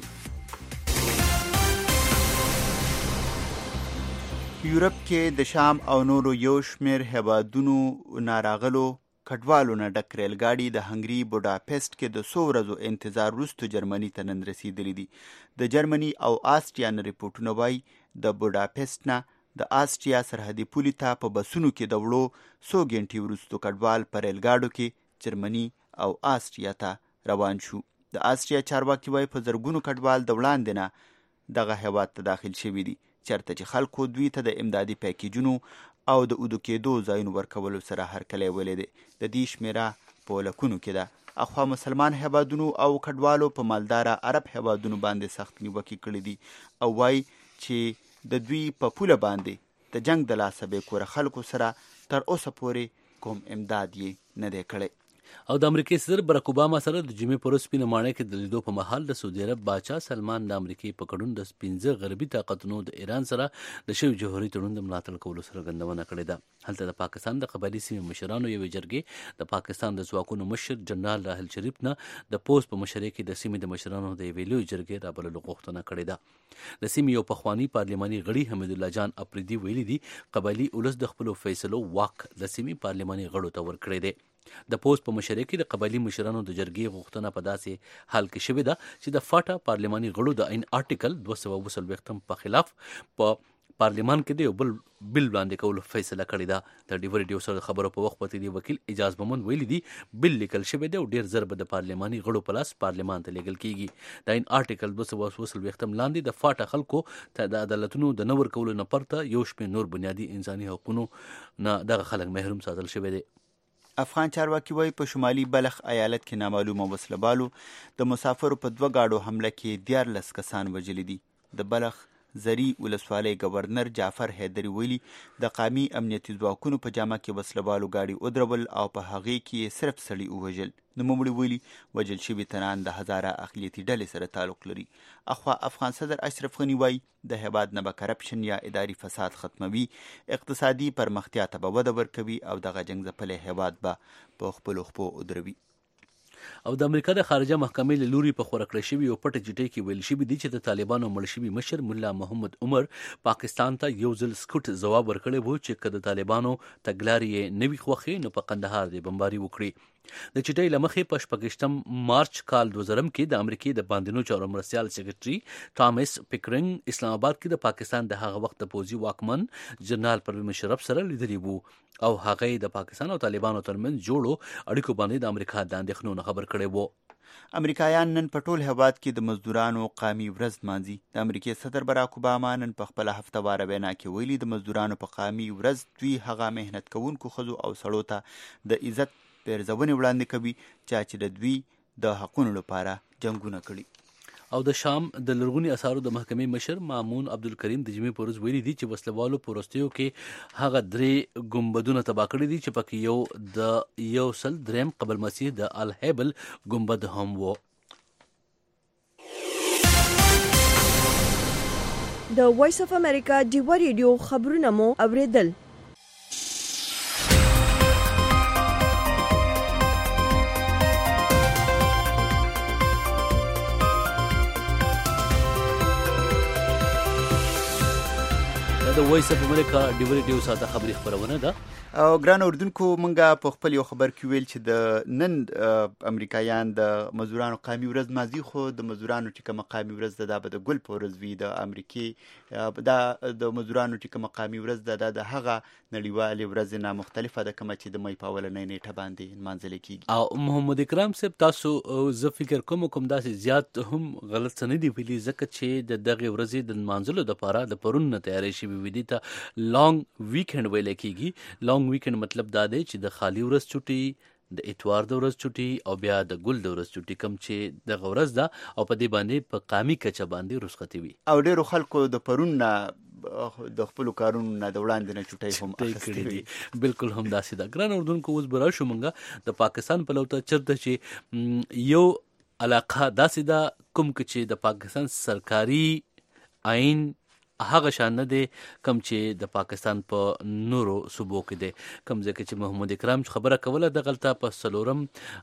یورپ کې د شام او نورو یو شمېر هیوادونو ناراغلو کډوالو نه ډک ریل ګاډي د هنګري بوډاپېسټ کې د څو ورځو انتظار وروسته جرمني ته نن رسېدلي دي. د جرمني او آسټریا نه ریپورټونه وایي د بوډاپېسټ نه د آسټریا سرحدي پولې ته په بسونو کې د وړو څو ګنټې وروسته کډوال په ریل ګاډو کې جرمني او آسټریا ته روان شو. د آسټریا چارواکي وایي په زرګونو کډوال د وړاندې نه دغه هیواد ته داخل شوي دي چېرته چې خلکو دوی ته د امدادي پیکیجونو او د اودو کېدو ځایونو ورکولو سره هرکلی ویلی دی. د دې شمېره په لکونو کې ده. اخوا مسلمان هیوادونو او کډوالو په مالداره عرب هیوادونو باندې سخت نیوکې کړي دي او وایي چې د دوی په پوله باندې د جنګ د لاسه بېکوره خلکو سره تر اوسه پورې کوم امداد یې نه دی کړی. او د امریکای صدر براک اوباما سره د جمعې په ورځ سپینه ماڼۍ کې د لیدو په مهال د سعودي عرب باچا سلمان د امریکای په ګډون د پنځه غربي طاقتونو د ایران سره د شوي جوهري تړون د ملاتړ کولو څرګندونه کړې ده. هلته د پاکستان د قبایلي سیمې مشرانو یوې جرګې د پاکستان د ځواکونو مشر جنرال راحل شریف نه د پوز په مشرۍ کې د سیمې د مشرانو د یوې لویې جرګې رابللو غوښتنه کړې ده. د سیمې یو پخوانی پارلماني غړي حمید الله جان اپریدي ویلي دي قبایلي ولس د خپلو فیصلو واک د سیمې پارلماني غړو ته ورکړی دی. د پوز په مشرۍ کې د قبایلي مشرانو د جرګې غوښتنه په داسې حال کې شوې ده چې د فاټا پارلماني غړو د عین آرټیکل دوه سوه اووه څلوېښتم په خلاف په پارلمان کې د یو بل بل وړاندې کولو فیصله کړې ده. د ډیو ریډیو سره خبرو په وخت په دې وکیل اعجاز مومند ویلي دي بل لیکل شوی دی او ډېر ضرب د پارلماني غړو په لاس پارلمان ته لیږل کیږي. د عین آرټیکل دوه سوه اووه څلوېښتم لاندې د فاټا خلکو ته د عدالتونو د نه ورکولو نه پرته یو شمېر نور بنیادي انساني حقونو نه دغه خلک محروم ساتل شوی دی. افغان چارواکي وایي په شمالي بلخ ایالت کې نامعلومه وسله بالو د مسافرو په دوه گاډو حمله کې دیارلس کسان وژلي دي. د بلخ زری ولسوالۍ گورنر جعفر حیدري ویلي د قامي امنیتي ځواکونو په جامه کې وسله بالو ګاډي ودرول او په هغې کې یې صرف سړي ووژل. نوموړي ویلي وژل شوي تنان د هزاره اقلیتي ډلې سره تعلق لري. اخوا افغان صدر اشرف غني وایي د هیواد نه به کرپشن یا اداري فساد ختموي، اقتصادي پرمختیا ته به وده ورکوي او دغه جنګ ځپلی هیواد به په خپلو خپو ودروي. او د امریکا د خارجه محکمې له لوري په خپره کړې شوي یو پټه چټۍ کې ویل شوي دي چې د طالبانو مړ شوي مشر ملا محمد عمر پاکستان ته یو ځل سکوټ ځواب ورکړی و چې که د طالبانو تګلارې یې نه وي خوښې نو په قندهار دې بمباري وکړي. د چټۍ له مخې په شپږویشتم مارچ کال دوه زرم کې د امریکې د باندینو چارو مرستیال سیکرټري ټامس پکرنګ اسلام آباد کې د پاکستان د هغه وخت د پوځي واکمن جنرال پروین مشرف سره لیدلي وو او هغه د پاکستان او طالبانو ترمنځ جوړو اړیکو باندې د امریکا د اندېښنو نه خبر کړی وو. امریکایان نن په ټول هیواد کې د مزدورانو قامي ورځ لمانځي. د امریکې صدر براک اوباما نن په خپله هفته واره وینا کې ویلي د مزدورانو په قامي ورځ دوی هغه محنت کوونکو ښځو او سړو ته د عزت پیرزونې وړاندې کوي چې د دوی د حقونو لپاره جنګونه کړي. او د شام د لرغوني اثارو د محکمې مشر مامون عبدالکریم د جمعې په ورځ ویلي دي چې وسلوالو په وروستیو کې هغه درې ګمبدونه تباه کړي دي چې پکې یو د یو سل دریم قبل مسیح د الهیبل ګمبد هم و. د وایس اف امریکا ډیوا ریډیو خبرونه مو اوریدل. د وایس اف امریکا ډیوا ریډیو ساده خبري خبرونه ده. او ګران اردوونکو مونږه په خپل یو خبر کې ویل چې د نن امریکایان د مزدورانو قومي ورځ مازی خو د مزدورانو چې کومه قومي ورځ ده د ګل په ورځ وی د امریکای دا د مزدورانو چې کومه قومي ورځ ده د هغه نړیوالې ورځ نه مختلفه ده کومه چې د مې په اولنۍ نیټه باندې منځل کیږي. او محمد اکرام صاحب تاسو زه فکر کوم کوم داسې زیات هم غلط څه نه دی ویلي ځکه چې د دغه ورځې د منځلو د لپاره د پرون نه تیاری شي وي دي ته لانګ ویکند ویل کیږي. لانګ ویکند مطلب دا دی چې د خالی ورځ چټي د اتوار د ورځ چټي او بیا د ګل د ورځ چټي کم چې د ورځ ده او په دې باندې په قامي کچه باندې رخصتي وي. او ډیرو خلکو د پرون نه د خپل کارونو نه د وړاندې نه چټي هم اخیستي دي. بالکل هم داسې ده. ګران اردوونکو اوس به راشو مونږه د پاکستان په لوته چرته چې یو علاقه داسې ده کوم چې د پاکستان سرکاري آئین هغه شان نه دی کم چې د پاکستان په نورو صوبو کې دی. کم ځکه چې محمد اکرام خبره کوله د غلطه په سلورم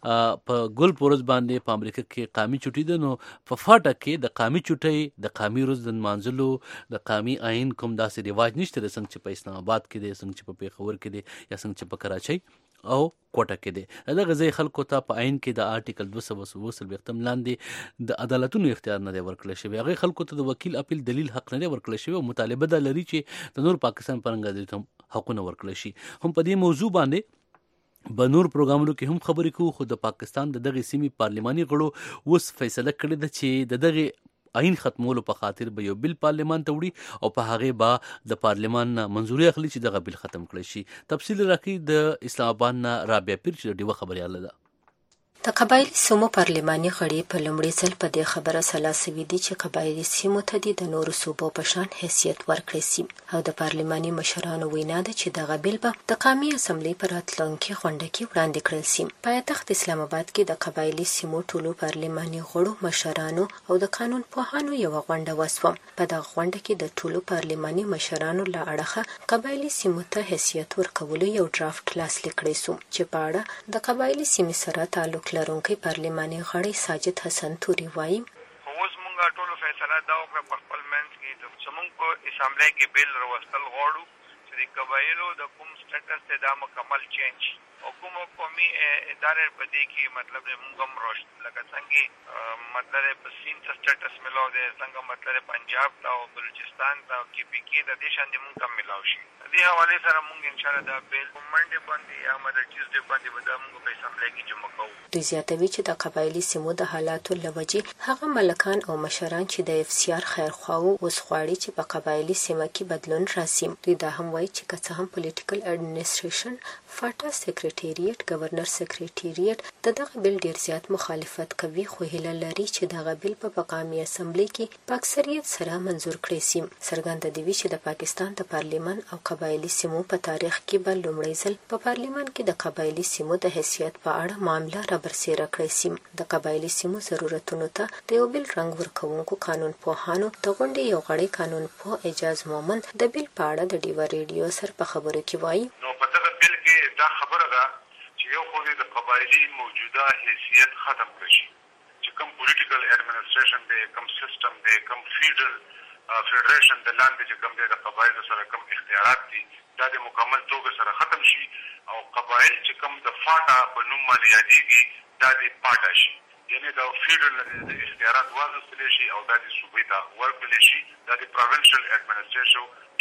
په ګل پورز باندې په امریکا کې قامي چټي ده نو په فاټه کې د قامي چټي د قامي روز د مانځلو د قامي آئین کوم داسې رواج نشته څنګه چې په اسلام آباد کې دی څنګه چې په پیښور کې دی یا څنګه چې په کراچۍ او کوټه کې دی. دغه ځای خلکو ته په آئین کې د آرټیکل دوه سوه څلوېښتم لاندې د عدالتونو اختیار نه دی ورکړل شوی. هغې خلکو ته د وکیل اپیل دلیل حق نه دی ورکړل شوی او مطالبه دا لري چې د نور پاکستان پرنګه دوی ته حقونه ورکړل شي. هم په دې موضوع باندې به نور پروګرامونو کې هم خبرې کوو خو د پاکستان د دغې سیمې پارلماني غړو اوس فیصله کړې ده چې د دغې آئین ختمولو په خاطر به یو بل پارلمان ته وړي او په هغې به د پارلمان نه منظوري اخلي چې دغه بل ختم کړی شي. تفصیل راکړي د اسلام آباد نه رابعه پیر چې د ډیوه خبریاله ده. د قبایلي سیمو پارلماني غړي په لومړي ځل په دې خبره سلا سوي دي چې قبایلي سیمو ته د نورو صوبو په شان حیثیت ورکړی سي او د پارلماني مشرانو وینا ده چې دغه بیل به د قومي اسمبلی په راتلونکي غونډه کې وړاندې کړل سي. پایتخت اسلام آباد کې د قبایلي سیمو ټولو پارلماني غړو مشرانو او د قانون پوهانو یو غونډه وسوه. په دغه غونډه کې د ټولو پارلماني مشرانو له اړخه قبایلي سیمو ته حیثیت ورکولو یو ډرافټ لاسلیک کړی سو چې په اړه د قبایلي سیمې سره تعلق لرونکی پارلماني غړی ساجد حسن توري وایي اوس مونږه ټولو فیصله دا وکړه په خپل منځ کې چې مونږ په اسامبلی کې بیل راوستل غواړو چې د قبایلو د کوم سټیټس ته دا مکمل چینج او کوم قومي ادارې په دې کې مطلب مونږ هم روشت لکه څنګه مطلب په سیند سټیټس ملاو دی څنګه مطلب پنجاب ته او بلوچستان ته او کې پی کې د دې شان دې مونږ هم ملاو شي. دې حواله سره مونږ ان شاء الله دا بیل منډه باندې یا مدر ټیوزډے باندې به دا مونږ په اسامبلی کې جمع کوو. دوی زیاتوي چې د قبایلي سیمو د حالاتو له وجې هغه ملکان او مشران چې د اف سی آر خیرخواهو اوس غواړي چې په قبایلي سیمه کې بدلون راسي. دوی دا هم وایي چې که څه هم پولیټیکل اډمنسټریشن فاټا سیکریټریټ گورنر سیکریټریټ د دغه بیل ډیر زیات مخالفت کوي خو هیله لري چې دغه بیل په قومي اسمبلی کې په اکثریت سره منظور کړي سي. څرګنده دی چې د پاکستان د پارلمان او قبایلي سیمو په تاریخ کې به لومړی ځل په پارلمان کې د قبایلي سیمو د حیثیت په اړه معامله رابرسېره کړی سي. د قبایلي سیمو ضرورتونو ته د یو بل رنګ ورکوونکو قانون پوهانو د غونډې یو غړی قانون پوه اعجاز مومند د بیل په اړه د ډیوا ریډیو سره په خبرو کې وایي نو په دغه بیل کې دا خبره ده چې یو خو د قبایلي موجوده حیثیت ختم کړي چې کوم پولیټیکل اډمنسټریشن دی کوم سیستم دی کوم فیډرل فیډریشن د لاندې چې کوم دی د قبایلو سره کوم اختیارات دي دا د مکمل توګه سره ختم شي او قبایل چې کوم د فاټا په نوم باندې یادېږي دا د پاټا شي یعنی دا فیډرل د اختیارات واخیستلی شي او دا د صوبې ته ورکړلی شي دا د پروینشل اډمنسټریشن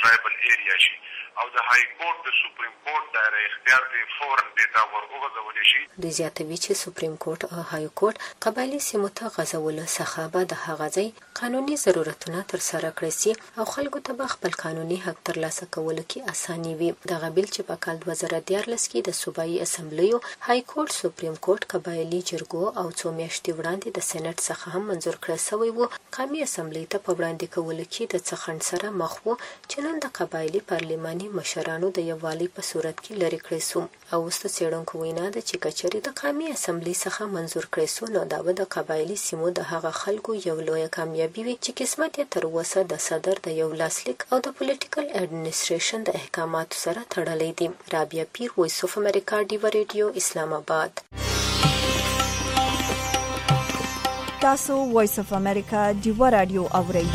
ټرایبل ایریا شي او د های کورټ د سپریم کورټ دایره اختیار دی فورن دیتا ورغوځول شي. د زیاتوي چې سپریم کورټ او های کورټ قبایلي سیمو ته غځولو څخه به د هغه ځای قانوني ضرورتونه ترسره کړي سي او خلکو ته به خپل قانوني حق ترلاسه کولو کې اساني وي. دغه بیل چې په کال دوه زره دیارلس کې د صوبایي اسمبلیو های کورټ سپریم کورټ قبایلي جرګو او څو میاشتې وړاندې د سېنات څخه هم منظور کړی شوی و، قومي اسمبلی ته په وړاندې کولو کې د څه خنډ سره مخ و چې نن د قبایلي پارلماني مشرانو د یووالي په صورت کې لرې کړی سو. او اوس د څېړونکو وینا ده چې کچرې د قومي اسمبلی څخه منظور کړی سو نو دا به د قبایلي سیمو د هغه خلکو یو لویه کامیابي وي چې قسمت یې تر اوسه د صدر د یو لاسلیک او د پولیټیکل اډمنسټریشن د احکاماتو سره تړلی دي. رابعه پیر، وایس اف امریکا، ډیوه ریډیو، اسلام آباد. تاسو وایس اف امریکا ډیوه رادیو اورئ.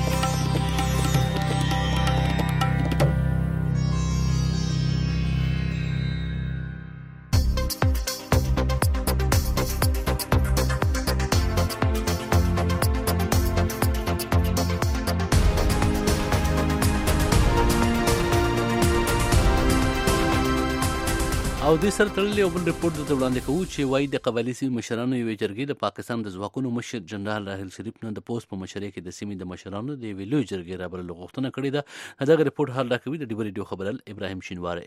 او د سر تړلې او بل ریپورت د وړاندې کوو چې وایي د قبایلي سیمې مشرانو یوې جرګې د پاکستان د ځواکونو مشر جنرال راحل شریف نه د پوسټ په مشرۍ کې د سیمې د مشرانو د یوې لویې جرګې رابللو غوښتنه کړې ده. دغه ریپورت حال راکوي د ډیوه ریډیو خبرل ابراهیم شینواری.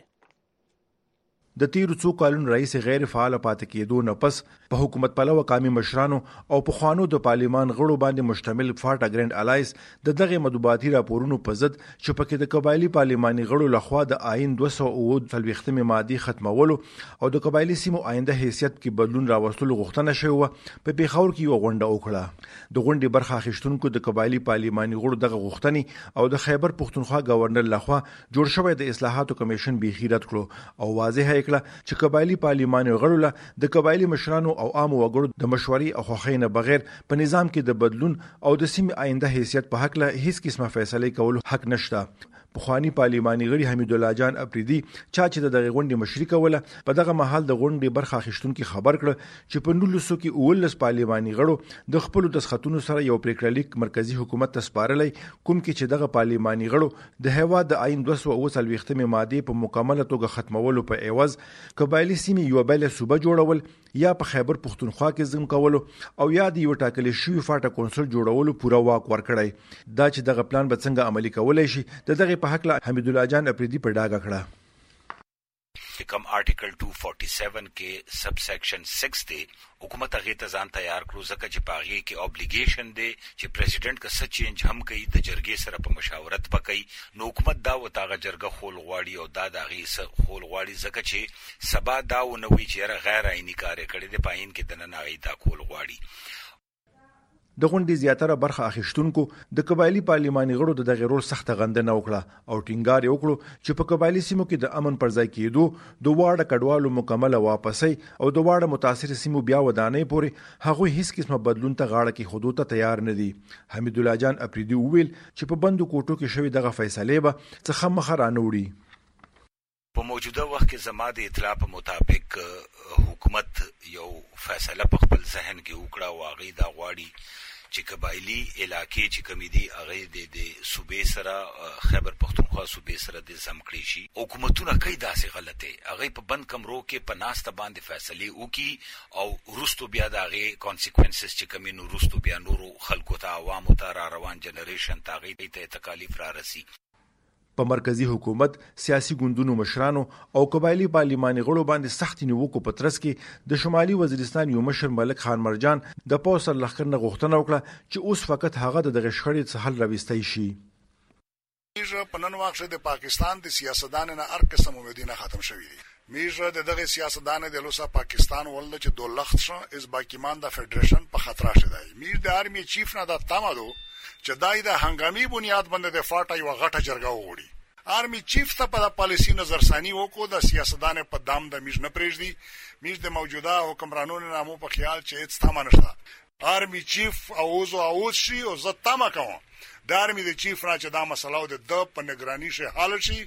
د تیرو څو کالونو رئیس غیر فعال پاتې کېدو نه پس په حکومت پلوه قومي مشرانو او په خوانو د پارلمان غړو باندې مشتمل فاټا ګرینډ الایس د دغه مطبوعاتي راپورونو په ضد چې پکې د قبایلي پارلماني غړو لخوا د آئین دوه سوه اووه څلوېښتمې مادې ختمولو او د قبایلي سیمو آینده حیثیت کې بدلون راوستلو غوښتنه شوې وه. په پیښور کې یوه غونډه وکړه. د غونډې برخه اخیستونکو د قبایلي پارلماني غړو دغه غوښتنې او د خیبر پښتونخوا گورنر لخوا جوړ شوی د اصلاحاتو کمیشن بیخي رد کړو او واضح یې کړه چې قبایلي پارلماني غړو له د قبایلي مشرانو او عامو وګړو د مشورې او خوښۍ نه بغیر په نظام کې د بدلون او د سیمې آینده حیثیت په حق له هیڅ قسمه فیصله کولو حق نشته. پخوانی پارلماني غړي حمید الله جان افریدي چا چې د دغه غونډې مشري کوله په دغه مهال د غونډې برخه اخیستونکو خبر کړ چې په نولسو کې اوولس پارلماني غړو د خپل دسخطونو سره یو پریکړه لیک مرکزی حکومت ته سپارلی، کوم کې چې دغه پارلماني غړو د هیواد د آئین دوه سوه اووه څلوېښتمې مادې په مکمله توګه ختمولو په عوض قبایلي سیمې یوه بله صوبه جوړول یا په خیبر پښتونخوا کې ځم کولو او یا د یو ټاکلې شوي فاټا کونسل جوړولو پوره واک ورکړی. دا چې دغه پلان به څنګه عملي کولی شي د دغه په حق له حمید الله جان افریدي په ډاګه کړه. کم آرټیکل دو سو سینتالیس کې سب سیکشن سکس دی حکومت هغه ته ځان تیار کړو ځکه چې پاغي کې اوبلیګیشن دی چې پریزیډنټ کا څه چینج هم کوي د جرګې سره په مشاورت پکې نو حکومت دا وتاغه جرګه خول غواړي او دا دغه څه خول غواړي ځکه چې سبا دا ونوي چې غیر عیني کار کړي د پاین کې د ننغې دا خول غواړي. د غونډې زیاتره برخه اخیستونکو د قبایلي پارلماني غړو د دغه رول سخته غندنه وکړه او ټینګار یې وکړو چې په قبایلي سیمو کې د امن پر ځای کېدو د واړه کډوالو مکمله واپسۍ او د واړه متاثر سیمو بیا ودانۍ پورې هغوی هیڅ قسمه بدلون ته غاړه کېښودو ته تیار نه دي. حمید الله جان افریدي وویل چې په بندو کوټو کې شوي دغه فیصلې به څه مخه رانه وړي. په موجوده وخت کې زما د اطلاع په مطابق حکومت یو فیصله په خپل ذهن کې وکړه او هغه دا غواړي چې قبایلی علاقې چې کمیدي هغه د صوبې سره خیبر پښتونخوا صوبې سره د زم کړی شي. حکومتونه کوي داسې غلطه هغه په بند کمرو کې په ناسته باندې فیصله وکي او روستو بیا د هغه کانسیکوینسز چې کمینو روستو بیا نورو خلکو ته عوامو ته را روان جنریشن ته هغه ته تکالیف را رسی. په مرکزی حکومت سیاسي ګوندونو مشرانو او قبایلی پارلماني غړو باندې سخت نیوکو په ترڅ کې د شمالي وزیرستان یو مشر ملک خان مرجان د پوسر لخر نه غوښتنه وکړه چې اوس فقط هغه د دغه شخړې څخه حل راوستي شي. میژه په نن وخت د پاکستان د سیاستدانو نه هر قسم امیدونه ختم شوې دي. میژه د دغه سیاستدانو د لوسا پاکستان ول چې دوه لخت شو از باکیمان د فدریشن په خطر شته. میر د آرمی چیف نه د تمادو چې دای د هنګامي بنیاد باندې د فاټا یو غټه جرګه وغوړي. آرمی چیف ته په پالیسی نظرثانی وکړو د سیاستدان په دام د میژ نه پرېږدي. میژ د موجوده حکمرانونو نامو په خیال چې هیڅ تمه نشته. آرمی چیف اوز او اوز شي او زه تمه کوم د آرمی د چیف نه چې دا مسله د د په نگرانی شي حل شي.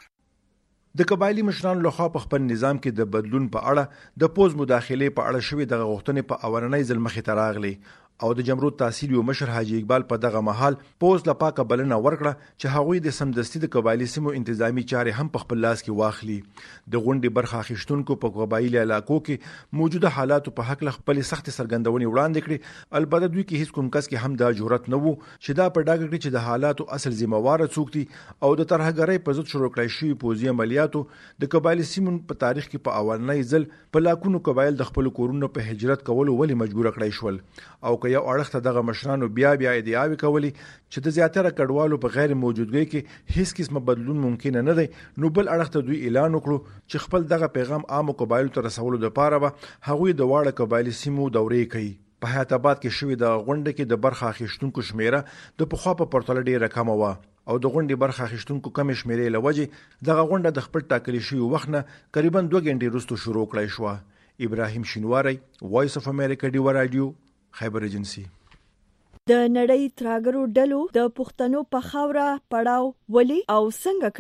د قبایلی مشرانو لخوا په خپل نظام کې د بدلون په اړه د پوز مداخله په اړه شوې د غوښتنې په اورنۍ ځل مخې ته راغلي او د جمرود تحصیل یو مشر حاجی اقبال په دغه محل پوز لپاکه بلنه ورکړه چې هغوی د سمدستي د قبایلی سیمو انتظامی چارې هم په خپل لاس کې واخلي. د غونډې برخه اخیستونکو په قبایلی علاقو کې موجوده حالاتو په حق خپل سخت سرګندونې وړاندې کړې. البته دوی کې هیڅ کوم کس کې هم دا جرأت نه وو چې دا په ډاګه کړي چې د حالاتو اصل ذمہوار څوک دي او د ترهګرۍ په ضد شروع کړای شوی پوځي عملیاتو د قبایلی سیمو په تاریخ کې په اولنۍ ځل په لاکونو قبایل د خپل کورونو په هجرت کولو ولې مجبور کړای شول. او که یو اړخ ته دغه مشرانو بیا بیا ادعاوې کولې چې د زیاتره کډوالو په غیر موجودګۍ کې هیڅ قسمه بدلون ممکن نه دی، نو بل اړخ ته دوی اعلان وکړو چې خپل دغه پیغام عامو قبایلو ته رسولو لپاره به هغوی د واړه قبایلی سیمو دورې کوي. په حیات آباد کې شوې د غونډې کې د برخه اخیستونکو شمیره د پخوا په پرتله ډېره کمه وه او د غونډې برخه اخیستونکو کمې شمیرې له وجې دغه غونډه د خپل ټاکلي شوي وخت نه قریبا دوه ګنټې وروسته شروع کړای شوه. ابراهیم شینواری، وایس اف امریکا، ډیوه رادیو، خیبر ایجنسی. د نړۍ ترهګرو ډلو د پښتنو په خاوره پړاو ولې او څنګه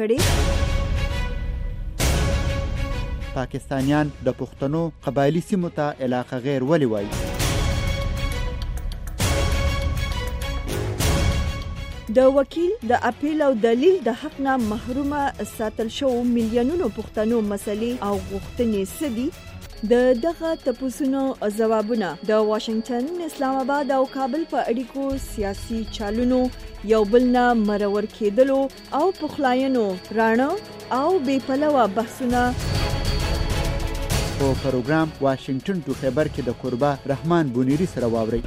کړي؟ پاکستانیان د پښتنو قبایلی سیمو ته علاقه غیر ولې وایي؟ د وکیل د اپیل او دلیل د حق نه محرومه ساتل شو میلیونونو پښتنو مسلې او غوښتنې سدي. د دغه تپوسونو ځوابونه د واشنگټن، اسلام آباد او کابل په اړیکو سیاسي چالونو یو بل نه مرور کېدلو او پخلاینو رانه او بې پلوه بحثونه په پروګرام واشنگټن ټو خیبر کې د قربا رحمان بونیری سره واوري.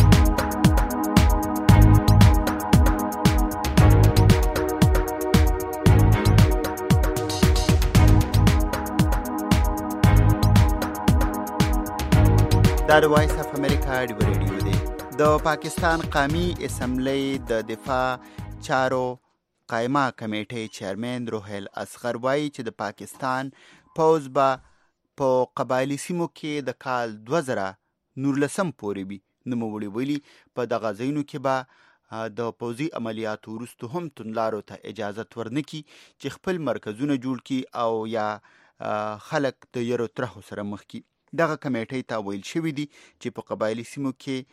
دا د وایس اف امریکا ډیو ریډیو دی. د پاکستان قومي اسمبلی د دفاع چارو قائمه کمیټې چیرمن روهیل اصغر وایي چې د پاکستان پوز به په قبایلی سیمو کې د کال دوه زره نولسم پورې وي. نوموړي ویلي په دغه ځایونو کې به د پوځي عملیاتو وروسته هم توندلارو ته اجازت ورنکړي چې خپل مرکزونه جوړ کړي او یا خلک د یرو ترهو سره مخ کړي. دغه کمیټې ته ویل شوی دی چې په قبایلی سیمو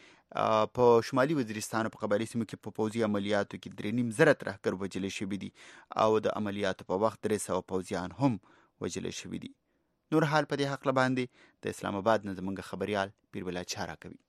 کې په شمالي وزیرستان په قبایلی سیمو کې په پوځي عملیاتو کې درې نیم زره ترهګر وژل شوي دي او د عملیاتو په وخت درې سوه پوځیان هم وژل شوي دي. نور حال په دې هکله باندې د اسلام آباد نه زموږ خبريال پیربلا چاره کوي.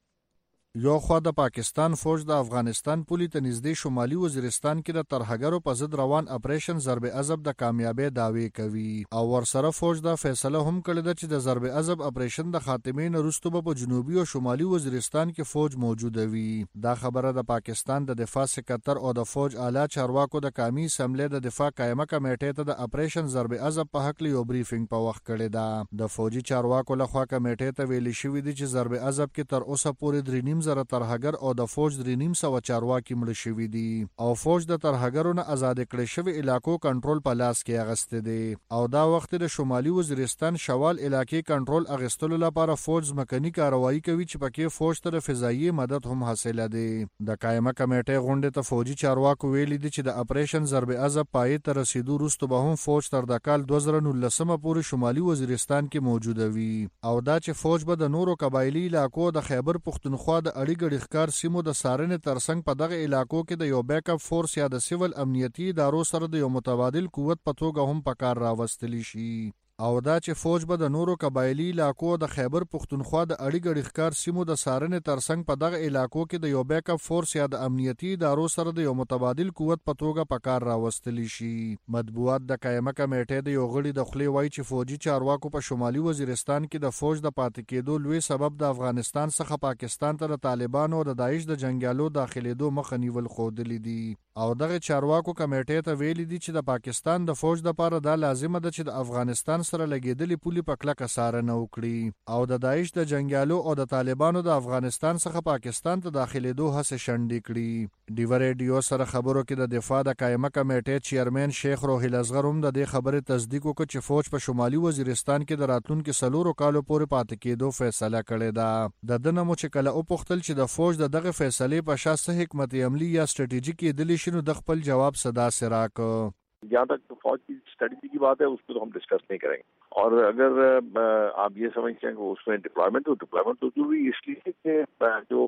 یو خوا د پاکستان فوج د افغانستان پولی ته نږدې شمالي وزیرستان کې د ترهګرو په ضد روان اپریشن ضرب عضب د کامیابی داوی کوي او ورسره فوج دا فیصله هم کړې ده چې د ضرب عضب اپریشن د خاتمې نه وروسته به په جنوبي او شمالي وزیرستان کې فوج موجود وي. دا خبره د پاکستان د دفاع سکرټر او د فوج اعلی چارواکو د قومي اسمبلی د دفاع قائمه کمیټې ته د اپریشن ضرب عضب په حق یو بریفینګ په وخت کړی ده. د فوجي چارواکو لخوا کمیټې ته ویل شوی دی چې ضرب عضب کې تر اوسه پورې درې نیم زره ترهګر او د فوج درې نیم سوه چارواکي مړه شوي دي او فوج د ترهګرو نه آزاد کړی شوي علاقو کنټرول په لاس کې اخیستی دی او دا وخت د شمالي وزیرستان شوال علاقې کنټرول اخیستلو لپاره فوج ځمکني کاروایی کوي چې پکې فوج ته د فضایي مدد هم حاصله دی. د قائمه کمیټې غونډې ته فوجي چارواکو ویلي دي چې د اپریشن ضرب عضب پای ته رسیدو وروسته به هم فوج تر د کال دوه زره نولسمه پورې شمالي وزیرستان کې موجوده وي او دا چې فوج به د نورو قبایلی علاقو د خیبر پښتونخوا د اړیګ ښکار سیمو د څارنې ترڅنګ په دغه علاقو کې د یو بیک اپ فورس یا د سیول امنیتي ادارو سره د یو متبادل قوت په توګه هم په کار راوستلی شي او دا چې فوج به د نورو قبایلی علاقو د خیبر پښتونخوا د اړیګ ښکار سیمو د څارنې ترڅنګ په دغه علاقو کې د یو بیک اپ فورس یا د امنیتي ادارو سره د یو متبادل قوت په توګه په کار راوستلی شي. مطبوعات د قائمه کمیټې د یو غړي د خولې وایي چې فوجي چارواکو په شمالي وزیرستان کې د فوج د پاتې کېدو لوی سبب د افغانستان څخه پاکستان ته د طالبانو او د داعش د جنګیالو داخلېدو مخه نیول ښودلي دي او دغه چارواکو کمیټې ته ویلي دي چې د پاکستان د فوج لپاره دا لازمه ده چې د افغانستان سره لګېدلې پولې په کلکه څارنه وکړي او د داعش د جنګیالو او د طالبانو د افغانستان څخه پاکستان ته داخلېدو هڅې شنډې کړي. ډیوه ریډیو سره خبرو کې د دفاع د قائمه کمیټې چیرمن شیخ روهیل اصغر هم د دې خبرې تصدیق وکړ چې فوج په شمالي وزیرستان کې د راتلونکو څلورو کالو پورې پاتې کېدو فیصله کړې ده. د ده نه مو چې کله وپوښتل چې د فوج د دغه فیصلې په شا څه حکمت عملي یا سټریټیجي کېدلی شي نو د خپل جواب صدا سره راکړ. जहाँ तक फौज की स्ट्रेटजी की बात है उस पर तो हम डिस्कस नहीं करेंगे। और अगर आप ये समझते हैं कि उसमें डिप्लॉयमेंट हो डिप्लॉयमेंट तो जरूरी इसलिए कि जो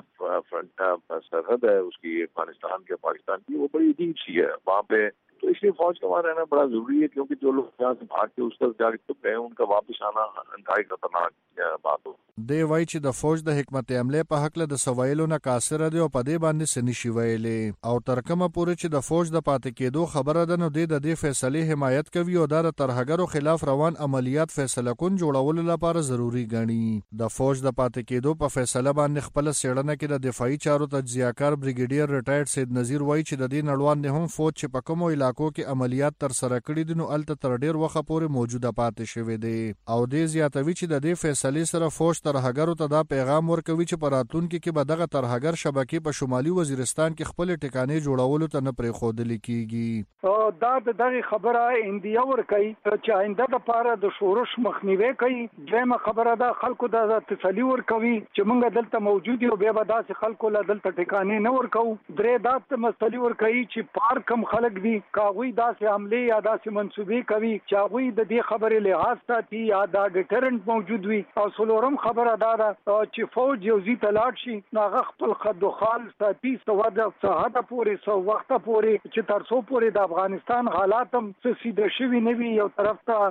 फ्रंट सरहद है उसकी अफगानिस्तान के पाकिस्तान की वो बड़ी अजीब सी है वहाँ पे, तो इसलिए फौज का वहाँ रहना बड़ा जरूरी है, क्योंकि जो लोग यहाँ से भाग के उस तरफ जाके चुप गए उनका वापस आना इंतहाई खतरनाक बात हो। دی وای چې د فوج د حکمت عمله په حق له د سوایلو نه کاسره دی او په دې باندې سنشي ویلې او تر کومه پورې چې د فوج د پاتې کېدو خبره ده نو د دې فیصله حمایت کوي او د ترهګرو خلاف روان عملیات فیصله کون جوړولو لپاره ضروری ګڼي. د فوج د پاتې کېدو په فیصله باندې خپل سیړنه کې د دفاعي چارو تجزیه‌کار بریګیډیر ریټایرډ سید نذیر وای چې د دې نړوان نه هم فوج چې په کومو علاقو کې عملیات تر سره کړي دي نو الته تر ډیر وخت پورې موجوده پاتې شوی دی او دې زیاتوي چې د دې فیصله سره فوج ترهګرو ته دا پیغام ورکوي چې په راتلونکي کې به دغه ترهګر شبکې په شمالي وزیرستان کې خپل ټکانې جوړولو ته نه پرېښودل کیږي. دا د دغه خبره اندیا ورکوي چې آینده لپاره د شورش مخنیوي کوي. دغه خبره دا خلکو د تسلی ورکوي چې موږ دلته موجود یو، بیا به داسې خلکو له دلته ټکانې نه ورکو. درې دا ته مسلې ورکوي چې پار کم خلک دي کاوی داسې حمله یا داسې منسوبې کوي چې هغوی د دې خبرې لحاظ ساتي یا دا ډیټرنټ موجود وي. او څلورم خبره دا ده چې فوج یو ځای ته لاړ شي نو هغه خپل خد و خال ساتي څه د ساحته پورې څه وخته پورې چې تر څو پورې د افغانستان حالات هم څه سیده شوي نه وي یو طرف ته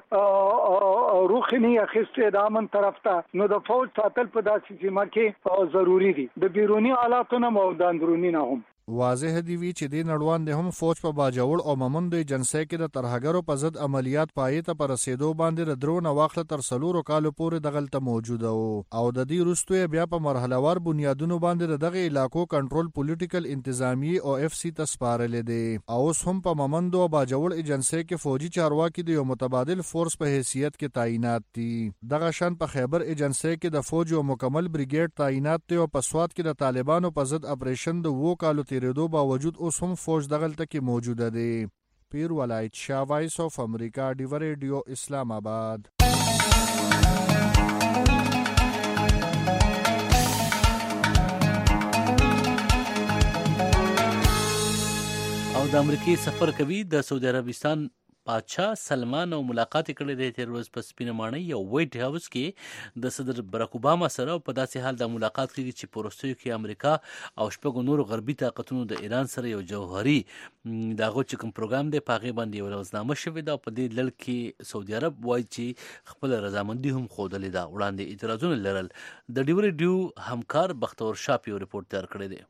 روخې نه اخیستې د امن طرف ته، نو د فوج ساتل په داسې سیمه کې ضروري دي، د بیروني حالاتو نه او د اندروني نه هم. واضح دی وی چې د نړوان د هم فوج په باجوړ او ممند جنسي کې د ترهګرو په ضد عملیات پای ته پر رسیدو باندې د درون واخله تر سلورو کالو پورې دغلت موجوده وو او د دې وروسته بیا په مرحله وار بنیادونو باندې دغه علاقو کنټرول پولیټیکل انتظامی او اف سی ته سپارلې دي او اوس هم په ممند او باجوړ ایجنسي کې فوجي چارواکي د یو متبادل فورس په حیثیت کې تعینات دي. دغه شان په خیبر ایجنسي کې د فوج یو مکمل بریګیډ تعینات دي او په سوات کې د طالبانو په ضد اپریشن د وو کالو تیریدو باوجود اوس هم فوج دغلته کې موجوده دی. پیر ولایت شاه وایس اف امریکا ډیو ریډیو اسلام آباد. او د امریکای سفر کوي د سعودي عربستان بادشاہ سلمان او ملاقات کړی دی تیر ورځ په سپینه ماڼۍ یو وایټ هاوس کې د صدر براک اوباما سره او په داسې حال د ملاقات کېږي چې په وروستیو کې امریکا او شپږو نورو غربي طاقتونو د ایران سره یو جوهري د هغو چې کوم پروګرام دی په هغې باندې یو روزنامه شوې ده او په دې لړ کې سعودي عرب وایي چې خپله رضامندي هم ښودلې ده. وړاندې اعتراضونه لرل. د ډیو ریډیو همکار بختور شاپ یو رپورټ تیار کړی دی.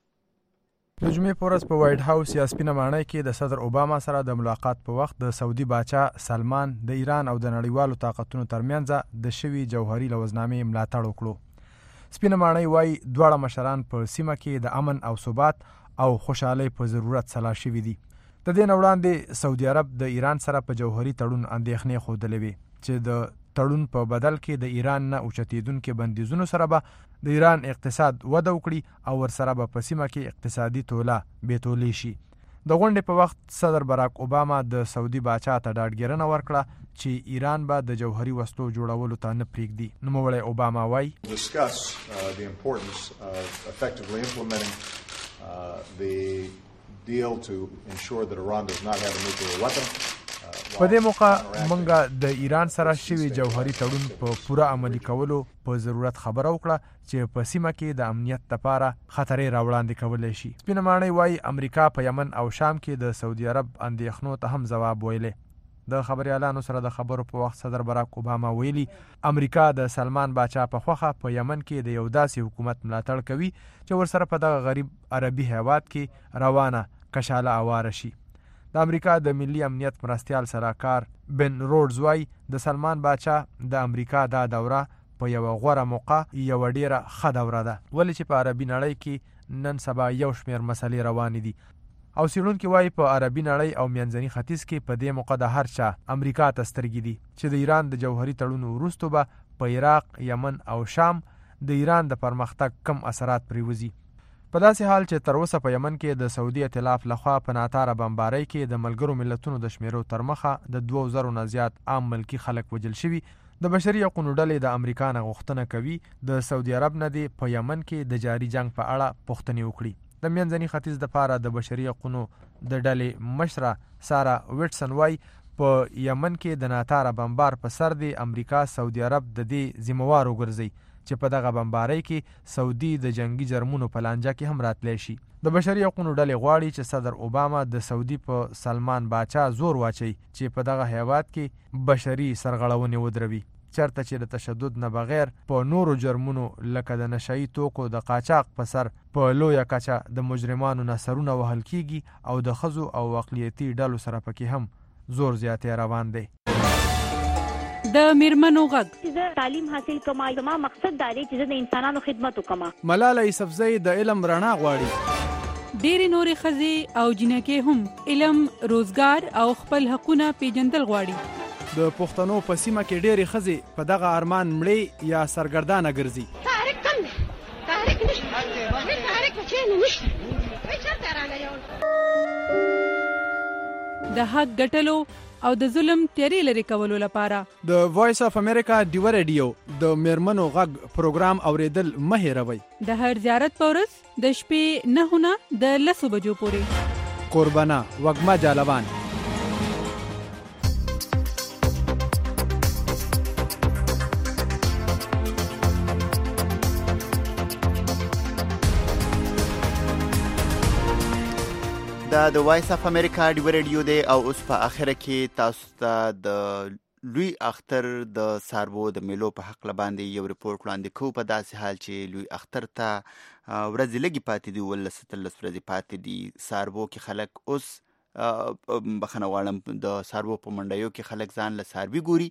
د جمعې په ورځ په وایټ هاوس یا سپینه ماڼۍ کې د صدر اوباما سره د ملاقات په وخت د سعودي باچا سلمان د ایران او د نړیوالو طاقتونو ترمنځ د شوي جوهري لوزنامې ملاتړ وکړو. سپینه ماڼۍ وایي دواړه مشران په سیمه کې د امن او ثبات او خوشحالۍ په ضرورت سلا شوي دي. د دې نه وړاندې سعودي عرب د ایران سره په جوهري تړون اندېښنې ښودلې وې چې د تړون په بدل کې د ایران نه اوچتېدونکو بندیزونو سره به د ایران اقتصاد وده وکړي او ورسره به په سیمه کې اقتصادي توله بېتولې شي. د غونډې په وخت صدر براک اوباما د سعودي باچا ته ډاډګیرنه ورکړه چې ایران به د جوهري وسلو جوړولو ته نه پرېږدي. نوموړی اوباما وایي discuss uh, the importance of effectively implementing uh, the deal to ensure that Iran does not have a nuclear weapon. په دې موقع موږ د ایران سره شوي جوهري تړون په پوره عملي کولو په ضرورت خبره وکړه چې په سیمه کې د امنیت لپاره خطرې راوړاندې کولی شي. سپینه ماڼۍ وایي امریکا په یمن او شام کې د سعودي عرب اندېښنو ته هم ځواب ویلی. د خبریالانو سره د خبرو په وخت صدر براک اوباما ویلي امریکا د سلمان باچا په خوښه په یمن کې د یو داسې حکومت ملاتړ کوي چې ورسره په دغه غریب عربي هیواد کې روانه کشاله اواره شي. د امریکا د ملي امنیت مرستیال سلاکار بن رودز وایي د سلمان باچا د امریکا دا دوره په یوه غوره موقع یوه ډیره ښه دوره ده ولې چې په عربي نړۍ کې نن سبا یو شمېر مسلې روانې دي. او څېړونکي وایي په عربي نړۍ او منځني ختیځ کې په دې موقع د هر چا امریکا ته سترګې دي چې د ایران د جوهري تړون وروسته به په عراق، یمن او شام د ایران د پرمختګ کم اثرات پرېوځي. په داسې حال چې تر اوسه په یمن کې د سعودي ائتلاف لخوا په ناتاره بمبارۍ کې د ملګرو ملتونو د شمیرو تر مخه د دوو زرو نه زیات عام ملکي خلک وژل شوي، د بشري حقوقو ډلې د امریکا نه غوښتنه کوي د سعودي عرب نه دې په یمن کې د جاري جنگ په اړه پوښتنې وکړي. د منځني ختیځ دپاره د بشري حقونو د ډلې مشره سارا ویټسن وایي په یمن کې د ناتاره بمبار په سر دی امریکا سعودي عرب د دې ذمهوار وګرځي چې په دغه بمبارۍ کې سعودي د جنگي جرمونو په لانجه کې هم راتلی شي. د بشري حقونو ډلې غواړي چې صدر اوباما د سعودي په سلمان باچا زور واچي چې په دغه هیواد کې بشري سرغړونې ودروي، چرته چې د تشدد نه بغیر په نورو جرمونو لکه د نشهیي توکو د قاچاق په سر په لویه کچه د مجرمانو نه سرونه وهل کیږي او د ښځو او اقلیتي ډلو سره پکې هم زور زیاتی روان دی. د میرمنو غږ زه تعلیم حاصل کوم، زما مقصد دا دی چې زه د انسانانو خدمت وکم. ملاله یوسفزۍ د علم رڼا غواړي. ډېرې نورې ښځې او جنکې هم علم، روزګار او خپل حقونه پیژندل غواړي. د پښتنو په سیمه کې ډېرې ښځې په دغه ارمان مړې یا سرګردانه ګرځي. تحریک کم دی، تحریک نشته، تحریک بچی نشته، چېرته راغلی یو د حق ګټلو او د ظلم تیری لري کولو لپاره د وایس اف امریکا ډیو ریډیو د میرمنو غږ پروګرام اوریدل مه هېروئ. د هر زیارت په ورځ د شپې نهه نه د لسو بجو پورې. قربانه وږمه جالبان. دا د وایس اف امریکا ډیو ریډیو دی او اوس په اخره کې تاسو ته د لوی اختر د ساربو د میلو په حق باندې یو ریپورت وړاندې کوو. په داسې حال چې لوی اختر ته ورځې لږې پاتې دي، ولس اتلس ورځې پاتې دي. ساربو کې خلک اوس بخښنه غواړم د ساربو په منډیو کې خلک ځان له ساروي ګوري.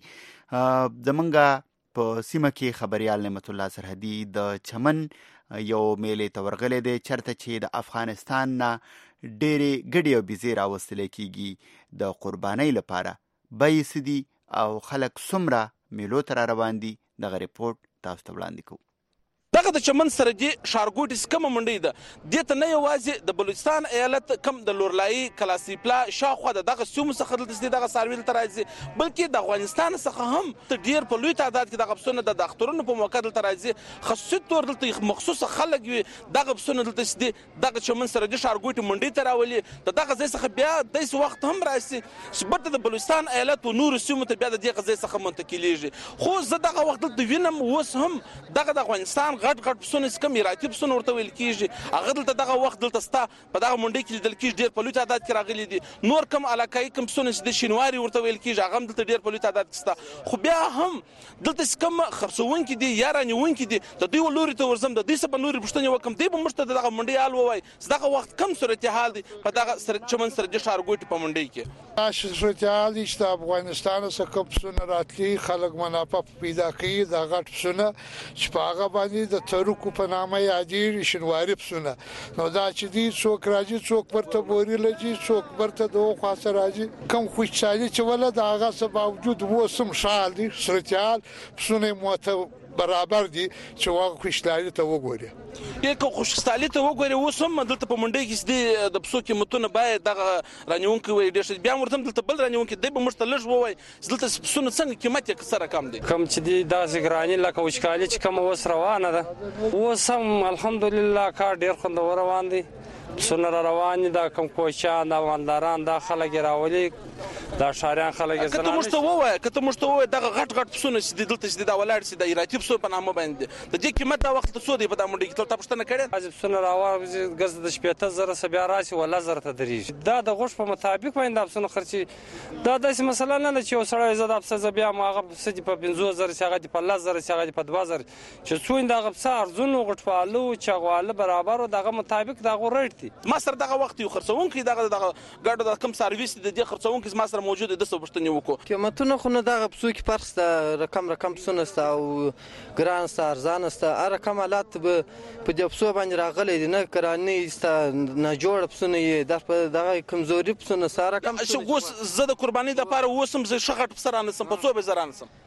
زمونږ په سیمه کې خبریال نعمت الله سرحدي د چمن یو میلې ته ورغلی دی، چرته چې د افغانستان نه ډېرې ګډې او بیزې راوستلی کېږي د قربانۍ لپاره. بیې څه دي او خلک څومره میلو ته را روان دي، دغه ریپورټ تاسو ته وړاندې کوو. دغه د چمن سرحدي ښارګوټي کومه منډۍ ده، دې ته نه یوازې د بلوچستان ایالت کم د لورلایي کلاسیپلا شاوخوا د دغه سیمو څخه دلته دغه څاروي دلته راځي، بلکې د افغانستان څخه هم ډېر په لوی تعداد کې دغه پسونه د اخترونو په موقع دلته راځي. خصوصي طور دلته مخصوصه خلک وي دغه پسونه دلته دي دغه چمن سرحدي ښارګوټي منډۍ ته راولي. د دغه ځای څخه بیا داسې وخت هم راسي چې بیرته د بلوچستان ایالت و نورو سیمو ته بیا د دغه ځای څخه منتقلیږي. خو زه دغه وخت دلته وینم اوس هم دغه د افغانستان غټ غټ پسونه چې کوم ایراتي پسونه ورته ویل کېږي، هغه دلته دغه وخت دلته ستا په دغه منډۍ کې لیدل کېږي، ډېر په لوی تعداد کې راغلي دي. نور کوم علاقایي کوم پسونه چې د شینواري ورته ویل کېږي، هغه هم دلته ډېر په لوی تعداد کې ستا. خو بیا هم دلته چې کوم خرڅوونکي دي یا رانیونکي دي، د دوی لوري ته ورځم، د دوی څه به نورې پوښتنې وکړم، دوی به موږ ته د دغه منډۍ حال ووایي چې دغه وخت کم صورتحال دی په دغه چمن سرحدي ښارګوټي په منډۍ کې. صورتحال دی چې د افغانستان څخه کوم پسونه راتلي، خلک منافع پیدا کوي د غټ پسونه چې په هغه باندې د ترکو په نامه یادېږي، شینواري پسونه. نو دا چې دي څوک راځي، څوک ورته بوري لګي، څوک ورته د خوا سره راځي. کوم خوشحالي چې ولا د هغه څه باوجود اوس هم شال دي صورتحال پسونه موته برابر دي چې واغ خوشحالي ته وګوري. یک خوشحالي ته وګوري اوس هم دلته په منډۍ کې د پسو قیمتونه باید دغه رانیونکي وایي ډېر. بیا ورته دلته بل رانیونکي دی به موږ ته لږ ووایي چې دلته پسونه څنګه قیمت یې سره کم دی. کم چې دي داسې ګراني لکه وچکالي چې کومه اوس روانه ده، اوس هم الحمدلله کار ډېر خوندور روان دی. پسونه را روان دي، دا کوم کوچیان د مالداران دا خلک یې راولي، دا ښاریان خلک یې که ته موږ ته ووایه که ته موږ ته ووایه دغه غټ غټ پسونه چې دي دلته چې دي دا ولاړ سي د ایراتي پسو په نامه باندې دي، د دې قیمت دا وخت څو دی په دا منډۍ کې تا پوښتنه کړې؟ بعضې پسونه راوځي ګز د شپېته زره څه بیا راسي اوله زره ته درېږي. دا د غوښ په مطابق باندې دا پسونه خرڅي. دا داسې مسله نه ده چې یو سړی زه دا پسه زه بیا هغه پسه دي په پنځوس زره چې هغه دي په لس زره چې هغه دي په دوه زره چې څو دغه پسه ارزون و غټپالو چغواله برابر و دغه مطابق د هغو ریټ دي. ما سره دغه وخت یو خرڅوونکی دغه دغه ګاډو د کوم سرویس د دې خرڅوونکی زما سره موجود دی، د څه پوښتنې وکړو. قیمتونه خو نه دغه پسو کې فرق شته، رقم رقم پسونه شته او ګران شته ارزانه شته. هر رقم حالات به په دې پسو باندې راغلی دي، نه کرانې شته نه جوړ پسونه یې در په دغه کمزوري پسونه شته. رقم اوس زه د قربانۍ دپاره اوس هم زه ښه غټ پسه رانیسم، په څو به زه رانیسم؟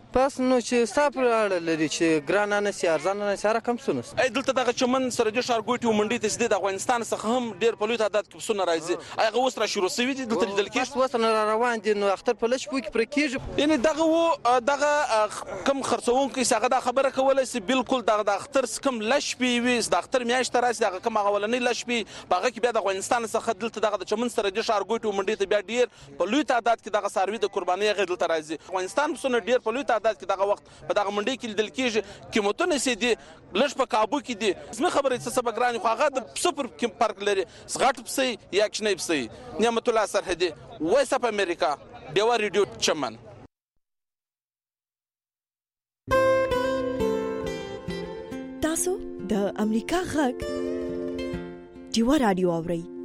پس نو چې صاحب اړه لري چې ګران نه سي ارزان نه سي رقم سونه ای دلته دغه چمن سره د شارګوټي منډي ته د افغانستان څخه هم ډیر په لوی تعداد کې پسونه راځي هغه اوس را شروع شوی دي دلته لیدل کېږي اوس نه روان دي نو اختر په لښ پوي کې پر کېږي یعنی دغه وو دغه کم خرڅونکو څنګه دا خبره کوله چې بالکل دغه د اختر کم لښ پی وي د اختر میاشت راځي دغه کم غولنې لښ پی باغه کې بیا د افغانستان څخه دلته دغه د چمن سره د شارګوټي منډي ته بیا ډیر په لوی تعداد کې دغه ساروي د قرباني غږ دلته راځي افغانستان پسونه ډیر په لوی تعداد کې دغه وخت په دغه منډي کې لیدل کېږي قیمتونه سي دي لږ په کابو کې دي زما خبره څه سبا ګران خو هغه د سپر کې فرق لري سغټ پسې یا کښنه پسې نعمت الله سرحدي وایس اپ امریکا دیوا ریډیو چمن تاسو د امریکا غږ دیوا رادیو اورئ